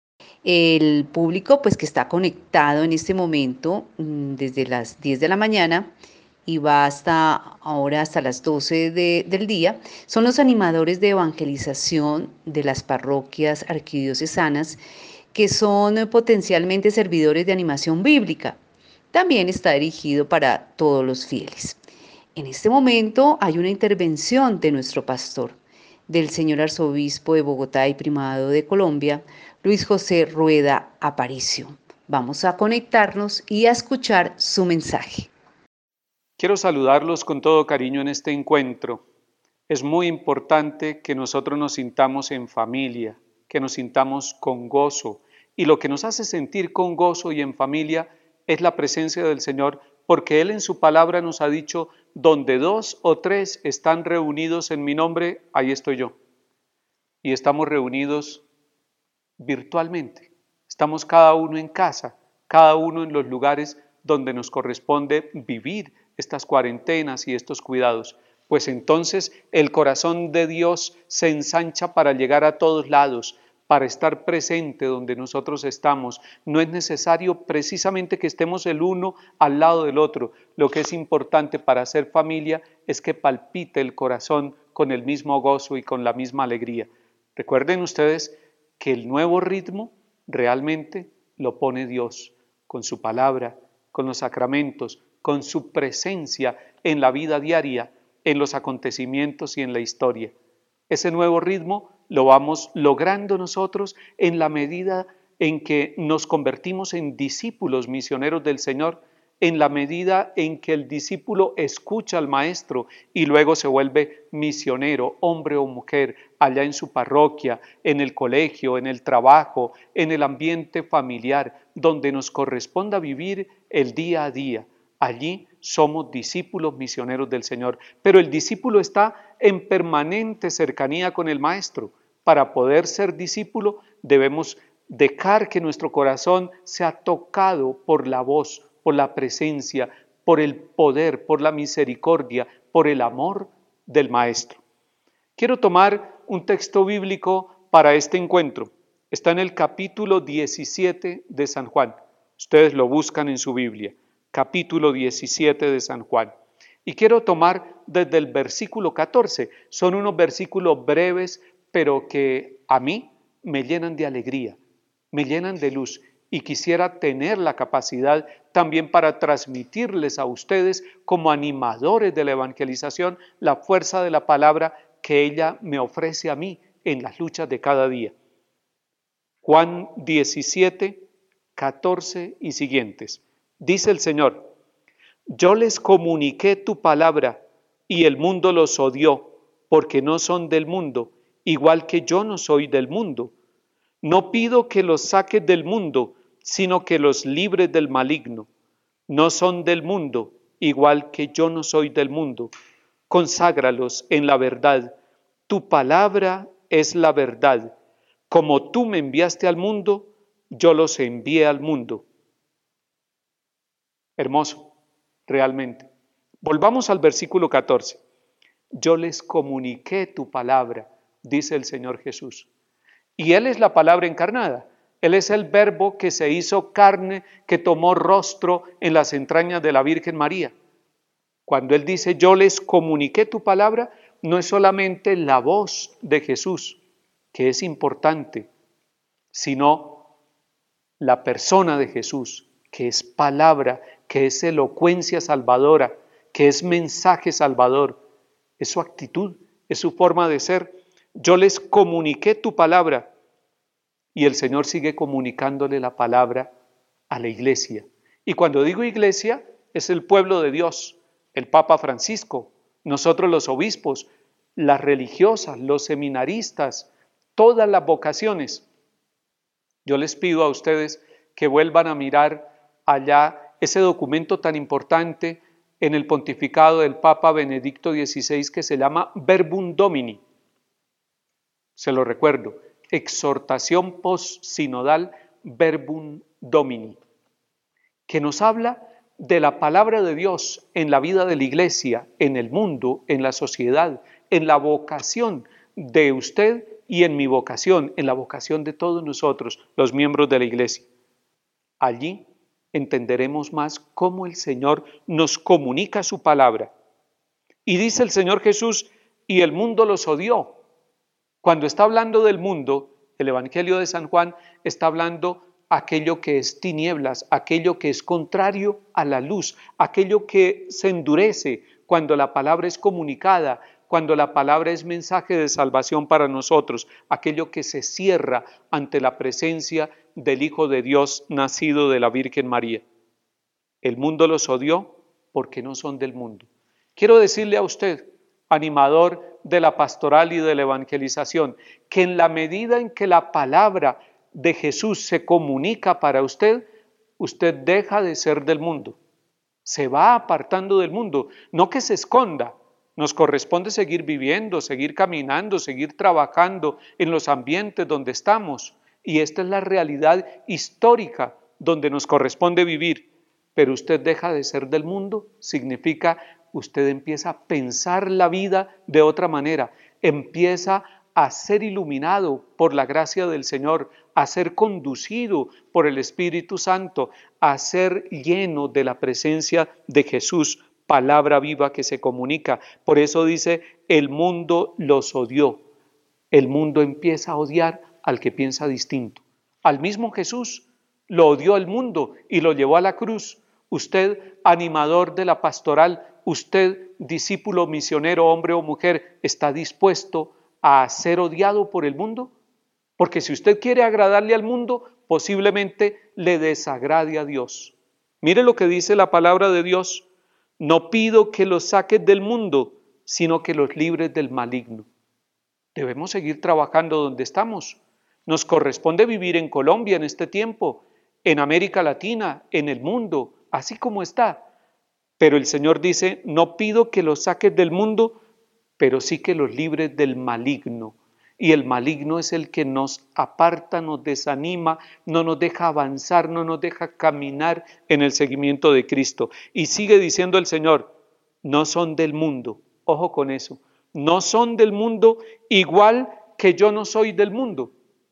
El público, pues, que está conectado en este momento desde las diez de la mañana y va hasta ahora hasta las doce de, del día, son los animadores de evangelización de las parroquias arquidiocesanas que son potencialmente servidores de animación bíblica. También está dirigido para todos los fieles. En este momento hay una intervención de nuestro pastor, del señor arzobispo de Bogotá y primado de Colombia, Luis José Rueda Aparicio. Vamos a conectarnos y a escuchar su mensaje. Quiero saludarlos con todo cariño en este encuentro. Es muy importante que nosotros nos sintamos en familia, que nos sintamos con gozo. Y lo que nos hace sentir con gozo y en familia es la presencia del Señor, porque Él en su palabra nos ha dicho, donde dos o tres están reunidos en mi nombre, ahí estoy yo. Y estamos reunidos virtualmente. Estamos cada uno en casa, cada uno en los lugares donde nos corresponde vivir estas cuarentenas y estos cuidados. Pues entonces el corazón de Dios se ensancha para llegar a todos lados, para estar presente donde nosotros estamos. No es necesario precisamente que estemos el uno al lado del otro. Lo que es importante para ser familia es que palpite el corazón con el mismo gozo y con la misma alegría. Recuerden ustedes que el nuevo ritmo realmente lo pone Dios, con su palabra, con los sacramentos, con su presencia en la vida diaria, en los acontecimientos y en la historia. Ese nuevo ritmo lo vamos logrando nosotros en la medida en que nos convertimos en discípulos misioneros del Señor, en la medida en que el discípulo escucha al maestro y luego se vuelve misionero, hombre o mujer, allá en su parroquia, en el colegio, en el trabajo, en el ambiente familiar, donde nos corresponda vivir el día a día. Allí somos discípulos misioneros del Señor, pero el discípulo está en permanente cercanía con el maestro. Para poder ser discípulo debemos dejar que nuestro corazón sea tocado por la voz, por la presencia, por el poder, por la misericordia, por el amor del Maestro. Quiero tomar un texto bíblico para este encuentro. Está en el capítulo diecisiete de San Juan. Ustedes lo buscan en su Biblia. Capítulo diecisiete de San Juan. Y quiero tomar desde el versículo catorce. Son unos versículos breves, pero que a mí me llenan de alegría, me llenan de luz. Y quisiera tener la capacidad también para transmitirles a ustedes como animadores de la evangelización la fuerza de la palabra que ella me ofrece a mí en las luchas de cada día. Juan diecisiete, catorce y siguientes. Dice el Señor: yo les comuniqué tu palabra y el mundo los odió porque no son del mundo, igual que yo no soy del mundo. No pido que los saques del mundo, sino que los libres del maligno. No son del mundo, igual que yo no soy del mundo. Conságralos en la verdad. Tu palabra es la verdad. Como tú me enviaste al mundo, yo los envié al mundo. Hermoso, realmente. Volvamos al versículo catorce. Yo les comuniqué tu palabra, dice el Señor Jesús. Y Él es la palabra encarnada. Él es el verbo que se hizo carne, que tomó rostro en las entrañas de la Virgen María. Cuando Él dice, yo les comuniqué tu palabra, no es solamente la voz de Jesús, que es importante, sino la persona de Jesús, que es palabra, que es elocuencia salvadora, que es mensaje salvador. Es su actitud, es su forma de ser. Yo les comuniqué tu palabra. Y el Señor sigue comunicándole la palabra a la iglesia. Y cuando digo iglesia, es el pueblo de Dios, el Papa Francisco, nosotros los obispos, las religiosas, los seminaristas, todas las vocaciones. Yo les pido a ustedes que vuelvan a mirar allá ese documento tan importante en el pontificado del Papa Benedicto dieciséis que se llama Verbum Domini. Se lo recuerdo. Exhortación postsinodal Verbum Domini, que nos habla de la palabra de Dios en la vida de la iglesia, en el mundo, en la sociedad, en la vocación de usted y en mi vocación, en la vocación de todos nosotros, los miembros de la iglesia. Allí entenderemos más cómo el Señor nos comunica su palabra. Y dice el Señor Jesús, y el mundo los odió. Cuando está hablando del mundo, el Evangelio de San Juan está hablando aquello que es tinieblas, aquello que es contrario a la luz, aquello que se endurece cuando la palabra es comunicada, cuando la palabra es mensaje de salvación para nosotros, aquello que se cierra ante la presencia del Hijo de Dios nacido de la Virgen María. El mundo los odió porque no son del mundo. Quiero decirle a usted, animador de la pastoral y de la evangelización, que en la medida en que la palabra de Jesús se comunica para usted, usted deja de ser del mundo, se va apartando del mundo, no que se esconda. Nos corresponde seguir viviendo, seguir caminando, seguir trabajando en los ambientes donde estamos, y esta es la realidad histórica donde nos corresponde vivir, pero usted deja de ser del mundo, significa usted empieza a pensar la vida de otra manera, empieza a ser iluminado por la gracia del Señor, a ser conducido por el Espíritu Santo, a ser lleno de la presencia de Jesús, palabra viva que se comunica. Por eso dice, el mundo los odió. El mundo empieza a odiar al que piensa distinto. Al mismo Jesús lo odió el mundo y lo llevó a la cruz. Usted, animador de la pastoral, usted, discípulo misionero, hombre o mujer, ¿está dispuesto a ser odiado por el mundo? Porque si usted quiere agradarle al mundo, posiblemente le desagrade a Dios. Mire lo que dice la palabra de Dios. No pido que los saques del mundo, sino que los libres del maligno. Debemos seguir trabajando donde estamos. Nos corresponde vivir en Colombia en este tiempo, en América Latina, en el mundo, así como está. Pero el Señor dice, no pido que los saques del mundo, pero sí que los libres del maligno. Y el maligno es el que nos aparta, nos desanima, no nos deja avanzar, no nos deja caminar en el seguimiento de Cristo. Y sigue diciendo el Señor, no son del mundo. Ojo con eso. No son del mundo igual que yo no soy del mundo.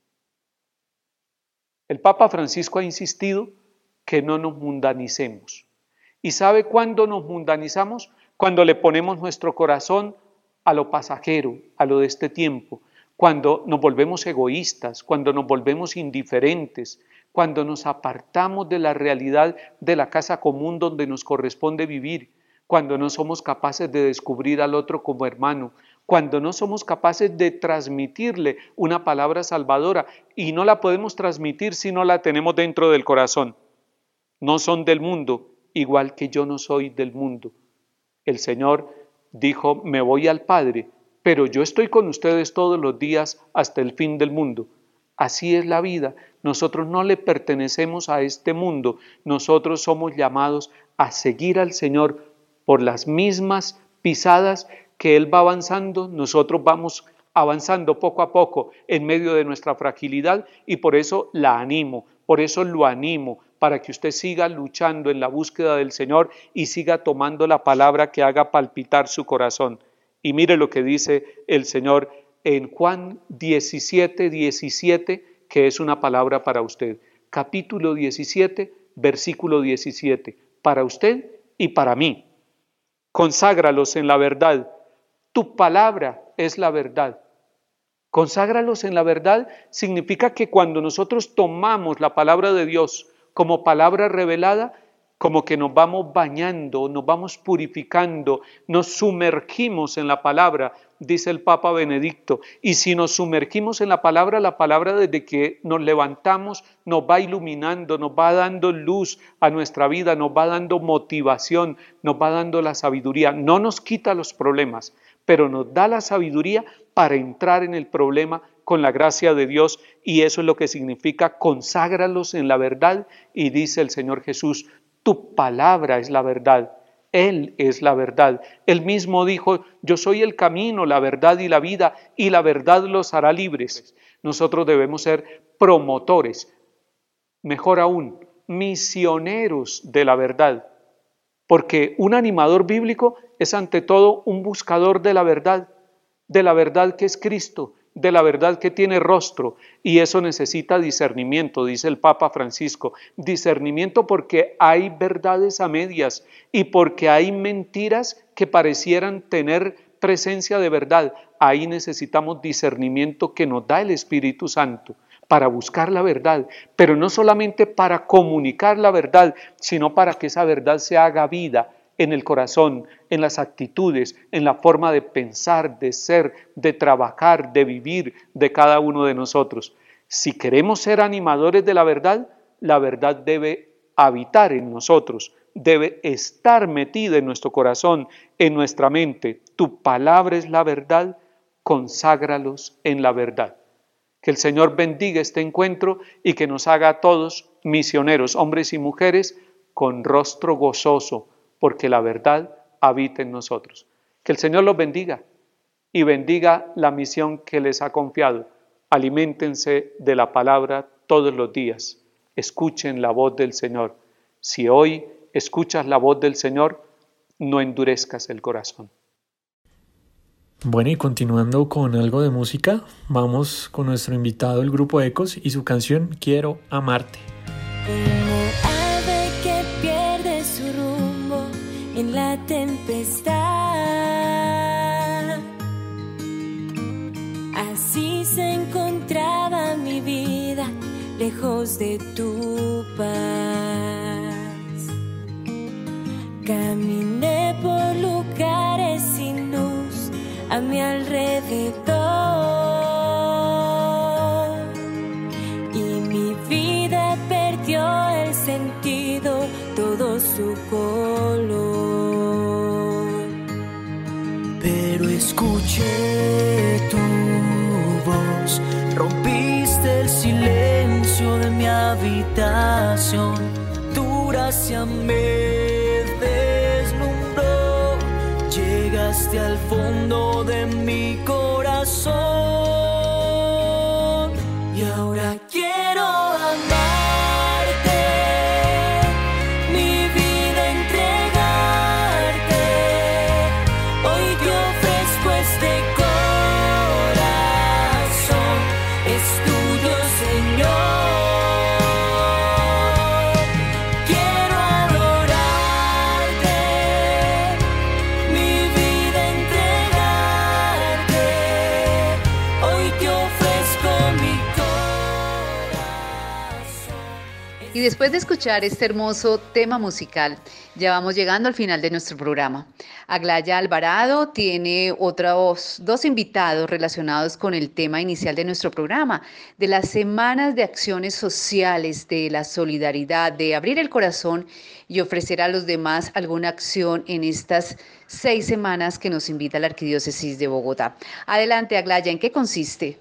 El Papa Francisco ha insistido que no nos mundanicemos. ¿Y sabe cuándo nos mundanizamos? Cuando le ponemos nuestro corazón a lo pasajero, a lo de este tiempo. Cuando nos volvemos egoístas, cuando nos volvemos indiferentes, cuando nos apartamos de la realidad de la casa común donde nos corresponde vivir, cuando no somos capaces de descubrir al otro como hermano, cuando no somos capaces de transmitirle una palabra salvadora y no la podemos transmitir si no la tenemos dentro del corazón. No son del mundo, igual que yo no soy del mundo. El Señor dijo, me voy al Padre, pero yo estoy con ustedes todos los días hasta el fin del mundo. Así es la vida. Nosotros no le pertenecemos a este mundo. Nosotros somos llamados a seguir al Señor por las mismas pisadas que Él va avanzando. Nosotros vamos avanzando poco a poco en medio de nuestra fragilidad y por eso la animo, por eso lo animo, para que usted siga luchando en la búsqueda del Señor y siga tomando la palabra que haga palpitar su corazón. Y mire lo que dice el Señor en Juan diecisiete, diecisiete, que es una palabra para usted. Capítulo diecisiete, versículo diecisiete, para usted y para mí. Conságralos en la verdad. Tu palabra es la verdad. Conságralos en la verdad significa que cuando nosotros tomamos la palabra de Dios como palabra revelada, como que nos vamos bañando, nos vamos purificando, nos sumergimos en la palabra, dice el Papa Benedicto. Y si nos sumergimos en la palabra, la palabra desde que nos levantamos nos va iluminando, nos va dando luz a nuestra vida, nos va dando motivación, nos va dando la sabiduría. No nos quita los problemas, pero nos da la sabiduría para entrar en el problema con la gracia de Dios, y eso es lo que significa conságralos en la verdad. Y dice el Señor Jesús, tu palabra es la verdad, Él es la verdad. Él mismo dijo, yo soy el camino, la verdad y la vida, y la verdad los hará libres. Nosotros debemos ser promotores, mejor aún, misioneros de la verdad, porque un animador bíblico es ante todo un buscador de la verdad, de la verdad que es Cristo, de la verdad que tiene rostro, y eso necesita discernimiento, dice el Papa Francisco. Discernimiento porque hay verdades a medias y porque hay mentiras que parecieran tener presencia de verdad. Ahí necesitamos discernimiento que nos da el Espíritu Santo para buscar la verdad, pero no solamente para comunicar la verdad, sino para que esa verdad se haga vida en el corazón, en las actitudes, en la forma de pensar, de ser, de trabajar, de vivir de cada uno de nosotros. Si queremos ser animadores de la verdad, la verdad debe habitar en nosotros, debe estar metida en nuestro corazón, en nuestra mente. Tu palabra es la verdad, conságralos en la verdad. Que el Señor bendiga este encuentro y que nos haga a todos misioneros, hombres y mujeres, con rostro gozoso, porque la verdad habita en nosotros. Que el Señor los bendiga y bendiga la misión que les ha confiado. Aliméntense de la palabra todos los días. Escuchen la voz del Señor. Si hoy escuchas la voz del Señor, no endurezcas el corazón. Bueno, y continuando con algo de música, vamos con nuestro invitado, el grupo Ecos, y su canción Quiero Amarte. En la tempestad, así se encontraba mi vida, lejos de tu paz. Caminé por lugares sin luz a mi alrededor, y mi vida perdió el sentido. Todo su color. Pero escuché tu voz, rompiste el silencio de mi habitación. Tu gracia me deslumbró, llegaste al fondo de mi corazón. Y ahora quiero amarte, mi vida entregarte. Hoy te ofrezco este corazón, es tuyo, Señor. Quiero adorarte, mi vida entregarte. Hoy te ofrezco mi Y después de escuchar este hermoso tema musical, ya vamos llegando al final de nuestro programa. Aglaya Alvarado tiene otros dos invitados relacionados con el tema inicial de nuestro programa, de las semanas de acciones sociales, de la solidaridad, de abrir el corazón y ofrecer a los demás alguna acción en estas seis semanas que nos invita la Arquidiócesis de Bogotá. Adelante, Aglaya, ¿en qué consiste?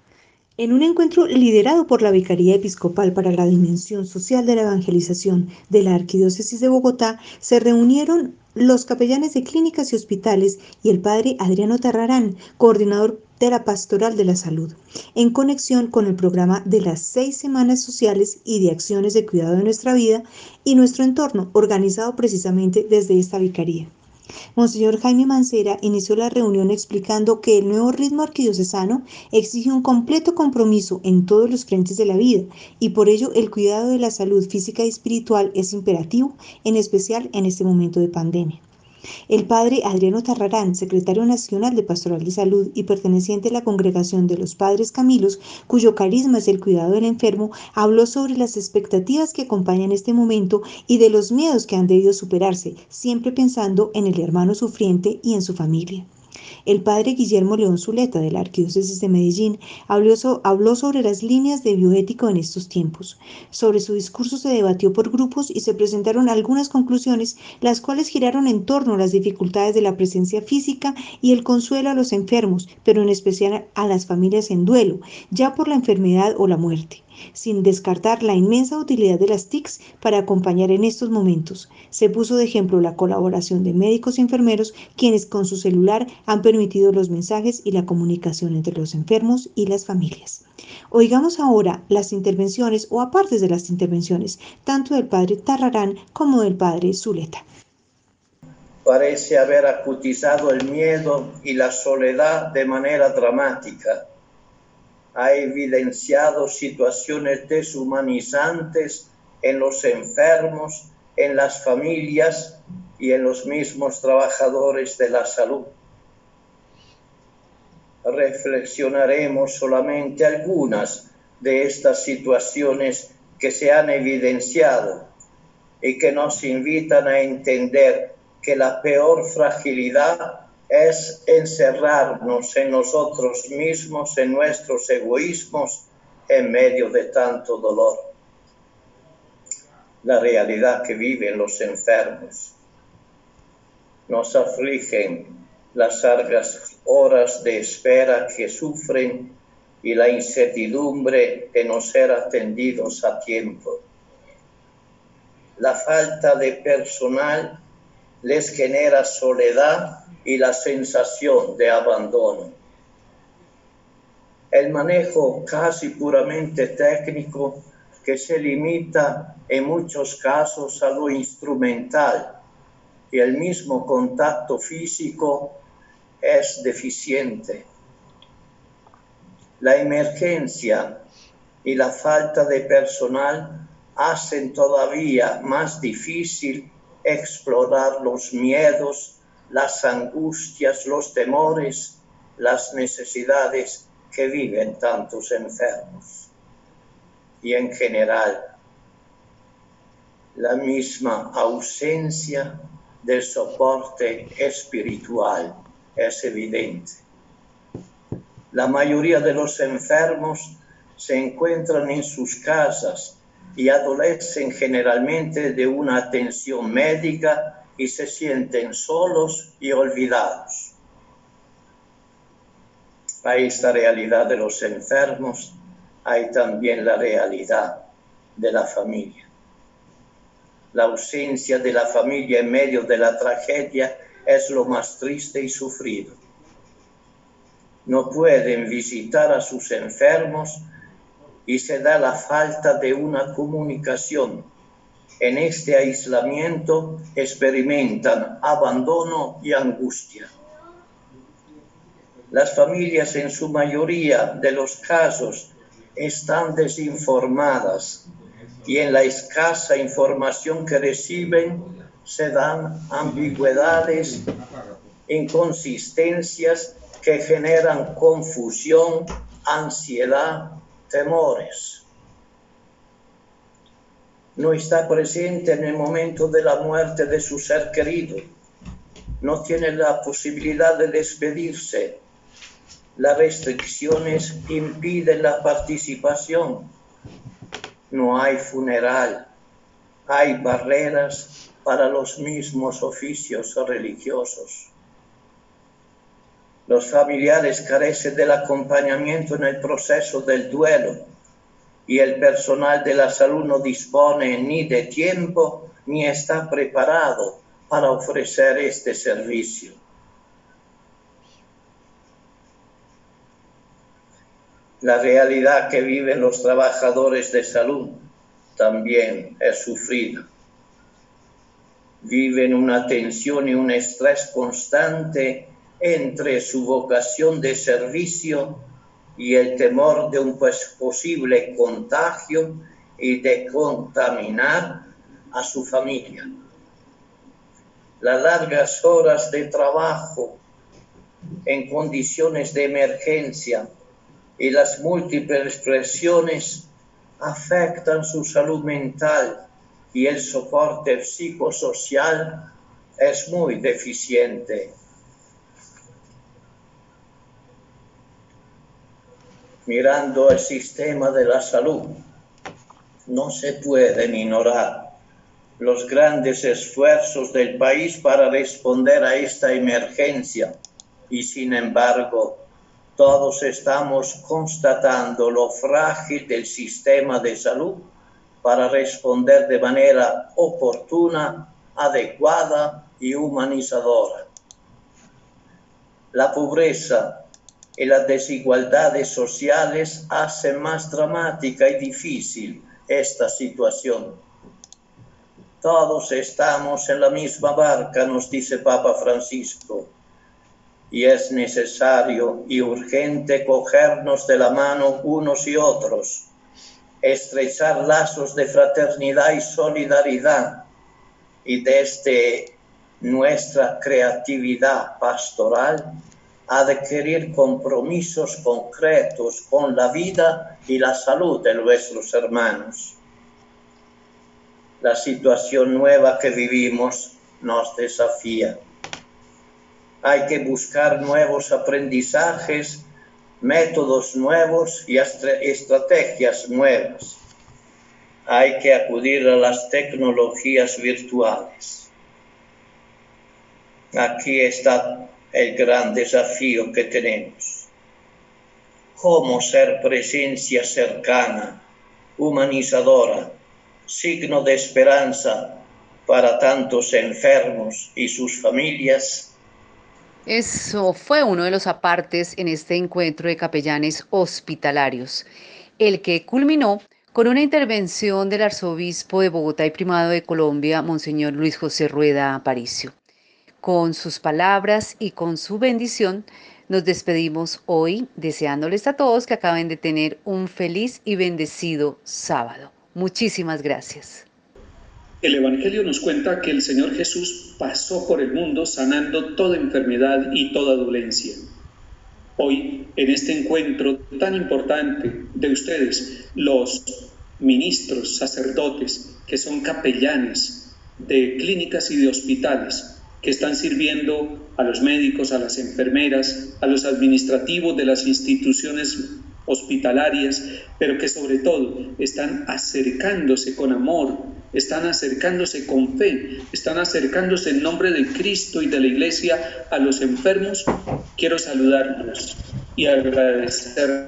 En un encuentro liderado por la Vicaría Episcopal para la Dimensión Social de la Evangelización de la Arquidiócesis de Bogotá, se reunieron los capellanes de clínicas y hospitales y el padre Adriano Tarrarán, coordinador de la Pastoral de la Salud, en conexión con el programa de las seis semanas sociales y de acciones de cuidado de nuestra vida y nuestro entorno, organizado precisamente desde esta Vicaría. Monseñor Jaime Mancera inició la reunión explicando que el nuevo ritmo arquidiocesano exige un completo compromiso en todos los frentes de la vida y por ello el cuidado de la salud física y espiritual es imperativo, en especial en este momento de pandemia. El padre Adriano Tarrarán, secretario nacional de Pastoral de Salud y perteneciente a la Congregación de los Padres Camilos, cuyo carisma es el cuidado del enfermo, habló sobre las expectativas que acompañan este momento y de los miedos que han debido superarse, siempre pensando en el hermano sufriente y en su familia. El padre Guillermo León Zuleta, de la Arquidiócesis de Medellín, habló, so, habló sobre las líneas de bioética en estos tiempos. Sobre su discurso se debatió por grupos y se presentaron algunas conclusiones, las cuales giraron en torno a las dificultades de la presencia física y el consuelo a los enfermos, pero en especial a las familias en duelo, ya por la enfermedad o la muerte, sin descartar la inmensa utilidad de las T I Cs para acompañar en estos momentos. Se puso de ejemplo la colaboración de médicos y enfermeros, quienes con su celular han permitido los mensajes y la comunicación entre los enfermos y las familias. Oigamos ahora las intervenciones o apartes de las intervenciones, tanto del padre Tarrarán como del padre Zuleta. Parece haber acutizado el miedo y la soledad de manera dramática. Ha evidenciado situaciones deshumanizantes en los enfermos, en las familias y en los mismos trabajadores de la salud. Reflexionaremos solamente algunas de estas situaciones que se han evidenciado y que nos invitan a entender que la peor fragilidad es encerrarnos en nosotros mismos, en nuestros egoísmos, en medio de tanto dolor. La realidad que viven los enfermos. Nos afligen las largas horas de espera que sufren y la incertidumbre de no ser atendidos a tiempo. La falta de personal les genera soledad y la sensación de abandono. El manejo casi puramente técnico que se limita en muchos casos a lo instrumental y el mismo contacto físico es deficiente. La emergencia y la falta de personal hacen todavía más difícil explorar los miedos, las angustias, los temores, las necesidades que viven tantos enfermos. Y en general, la misma ausencia del soporte espiritual es evidente. La mayoría de los enfermos se encuentran en sus casas, y adolecen generalmente de una atención médica y se sienten solos y olvidados. A esta realidad de los enfermos hay también la realidad de la familia. La ausencia de la familia en medio de la tragedia es lo más triste y sufrido. No pueden visitar a sus enfermos y se da la falta de una comunicación. En este aislamiento experimentan abandono y angustia. Las familias en su mayoría de los casos están desinformadas y en la escasa información que reciben se dan ambigüedades, inconsistencias que generan confusión, ansiedad, temores. No está presente en el momento de la muerte de su ser querido. No tiene la posibilidad de despedirse. Las restricciones impiden la participación. No hay funeral. Hay barreras para los mismos oficios religiosos. Los familiares carecen del acompañamiento en el proceso del duelo y el personal de la salud no dispone ni de tiempo ni está preparado para ofrecer este servicio. La realidad que viven los trabajadores de salud también es sufrida. Viven una tensión y un estrés constante entre su vocación de servicio y el temor de un pues, posible contagio y de contaminar a su familia. Las largas horas de trabajo en condiciones de emergencia y las múltiples presiones afectan su salud mental y el soporte psicosocial es muy deficiente. Mirando el sistema de la salud, no se pueden ignorar los grandes esfuerzos del país para responder a esta emergencia y, sin embargo, todos estamos constatando lo frágil del sistema de salud para responder de manera oportuna, adecuada y humanizadora. La pobreza y las desigualdades sociales hacen más dramática y difícil esta situación. Todos estamos en la misma barca, nos dice Papa Francisco, y es necesario y urgente cogernos de la mano unos y otros, estrechar lazos de fraternidad y solidaridad, y desde nuestra creatividad pastoral adquirir compromisos concretos con la vida y la salud de nuestros hermanos. La situación nueva que vivimos nos desafía. Hay que buscar nuevos aprendizajes, métodos nuevos y estrategias nuevas. Hay que acudir a las tecnologías virtuales. Aquí está el gran desafío que tenemos. Cómo ser presencia cercana, humanizadora, signo de esperanza para tantos enfermos y sus familias. Eso fue uno de los apartes en este encuentro de capellanes hospitalarios, el que culminó con una intervención del arzobispo de Bogotá y primado de Colombia, Monseñor Luis José Rueda Aparicio. Con sus palabras y con su bendición, nos despedimos hoy, deseándoles a todos que acaben de tener un feliz y bendecido sábado. Muchísimas gracias. El Evangelio nos cuenta que el Señor Jesús pasó por el mundo sanando toda enfermedad y toda dolencia. Hoy, en este encuentro tan importante de ustedes, los ministros, sacerdotes, que son capellanes de clínicas y de hospitales, que están sirviendo a los médicos, a las enfermeras, a los administrativos de las instituciones hospitalarias, pero que sobre todo están acercándose con amor, están acercándose con fe, están acercándose en nombre de Cristo y de la Iglesia a los enfermos. Quiero saludarlos y agradecerles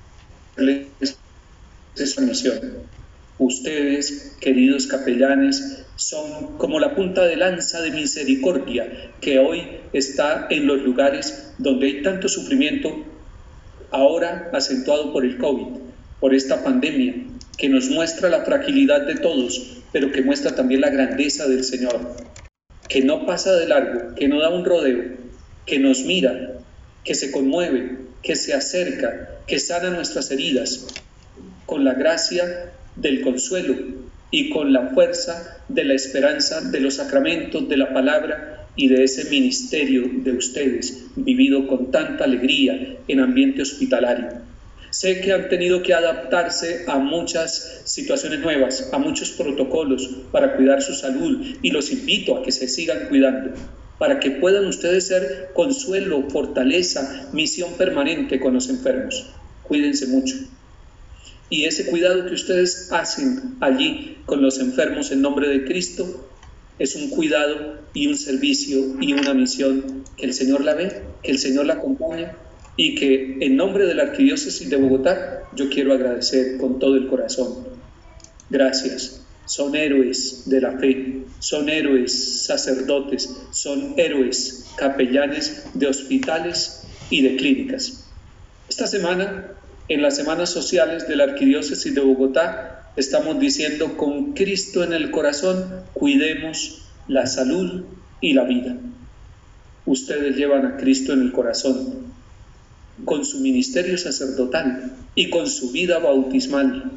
esta misión. Ustedes, queridos capellanes, son como la punta de lanza de misericordia que hoy está en los lugares donde hay tanto sufrimiento, ahora acentuado por el COVID, por esta pandemia, que nos muestra la fragilidad de todos, pero que muestra también la grandeza del Señor, que no pasa de largo, que no da un rodeo, que nos mira, que se conmueve, que se acerca, que sana nuestras heridas, con la gracia del consuelo y con la fuerza de la esperanza de los sacramentos, de la palabra y de ese ministerio de ustedes, vivido con tanta alegría en ambiente hospitalario. Sé que han tenido que adaptarse a muchas situaciones nuevas, a muchos protocolos para cuidar su salud, y los invito a que se sigan cuidando, para que puedan ustedes ser consuelo, fortaleza, misión permanente con los enfermos. Cuídense mucho. Y ese cuidado que ustedes hacen allí con los enfermos en nombre de Cristo es un cuidado y un servicio y una misión que el Señor la ve, que el Señor la acompaña, y que en nombre de la Arquidiócesis de Bogotá yo quiero agradecer con todo el corazón. Gracias. Son héroes de la fe, son héroes sacerdotes, son héroes capellanes de hospitales y de clínicas. Esta semana, en las semanas sociales de la Arquidiócesis de Bogotá, estamos diciendo: con Cristo en el corazón, cuidemos la salud y la vida. Ustedes llevan a Cristo en el corazón, con su ministerio sacerdotal y con su vida bautismal.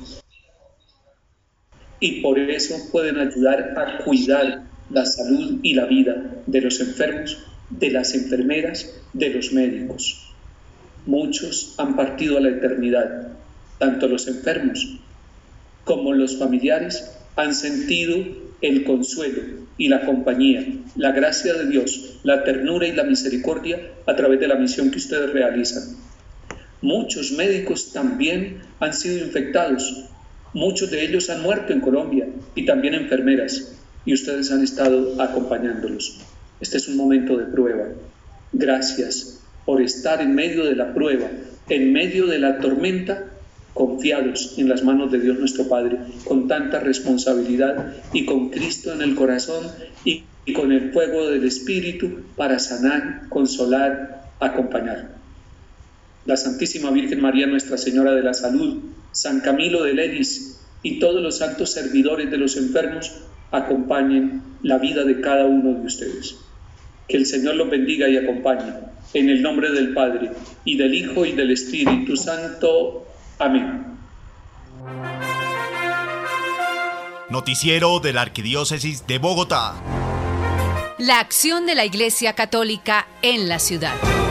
Y por eso pueden ayudar a cuidar la salud y la vida de los enfermos, de las enfermeras, de los médicos. Muchos han partido a la eternidad. Tanto los enfermos como los familiares han sentido el consuelo y la compañía, la gracia de Dios, la ternura y la misericordia a través de la misión que ustedes realizan. Muchos médicos también han sido infectados. Muchos de ellos han muerto en Colombia, y también enfermeras, y ustedes han estado acompañándolos. Este es un momento de prueba. Gracias por estar en medio de la prueba, en medio de la tormenta, confiados en las manos de Dios nuestro Padre, con tanta responsabilidad y con Cristo en el corazón y, y con el fuego del Espíritu para sanar, consolar, acompañar. La Santísima Virgen María, Nuestra Señora de la Salud, San Camilo de Lelis y todos los santos servidores de los enfermos acompañen la vida de cada uno de ustedes. Que el Señor los bendiga y acompañe. En el nombre del Padre, y del Hijo, y del Espíritu Santo. Amén. Noticiero de la Arquidiócesis de Bogotá. La acción de la Iglesia Católica en la ciudad.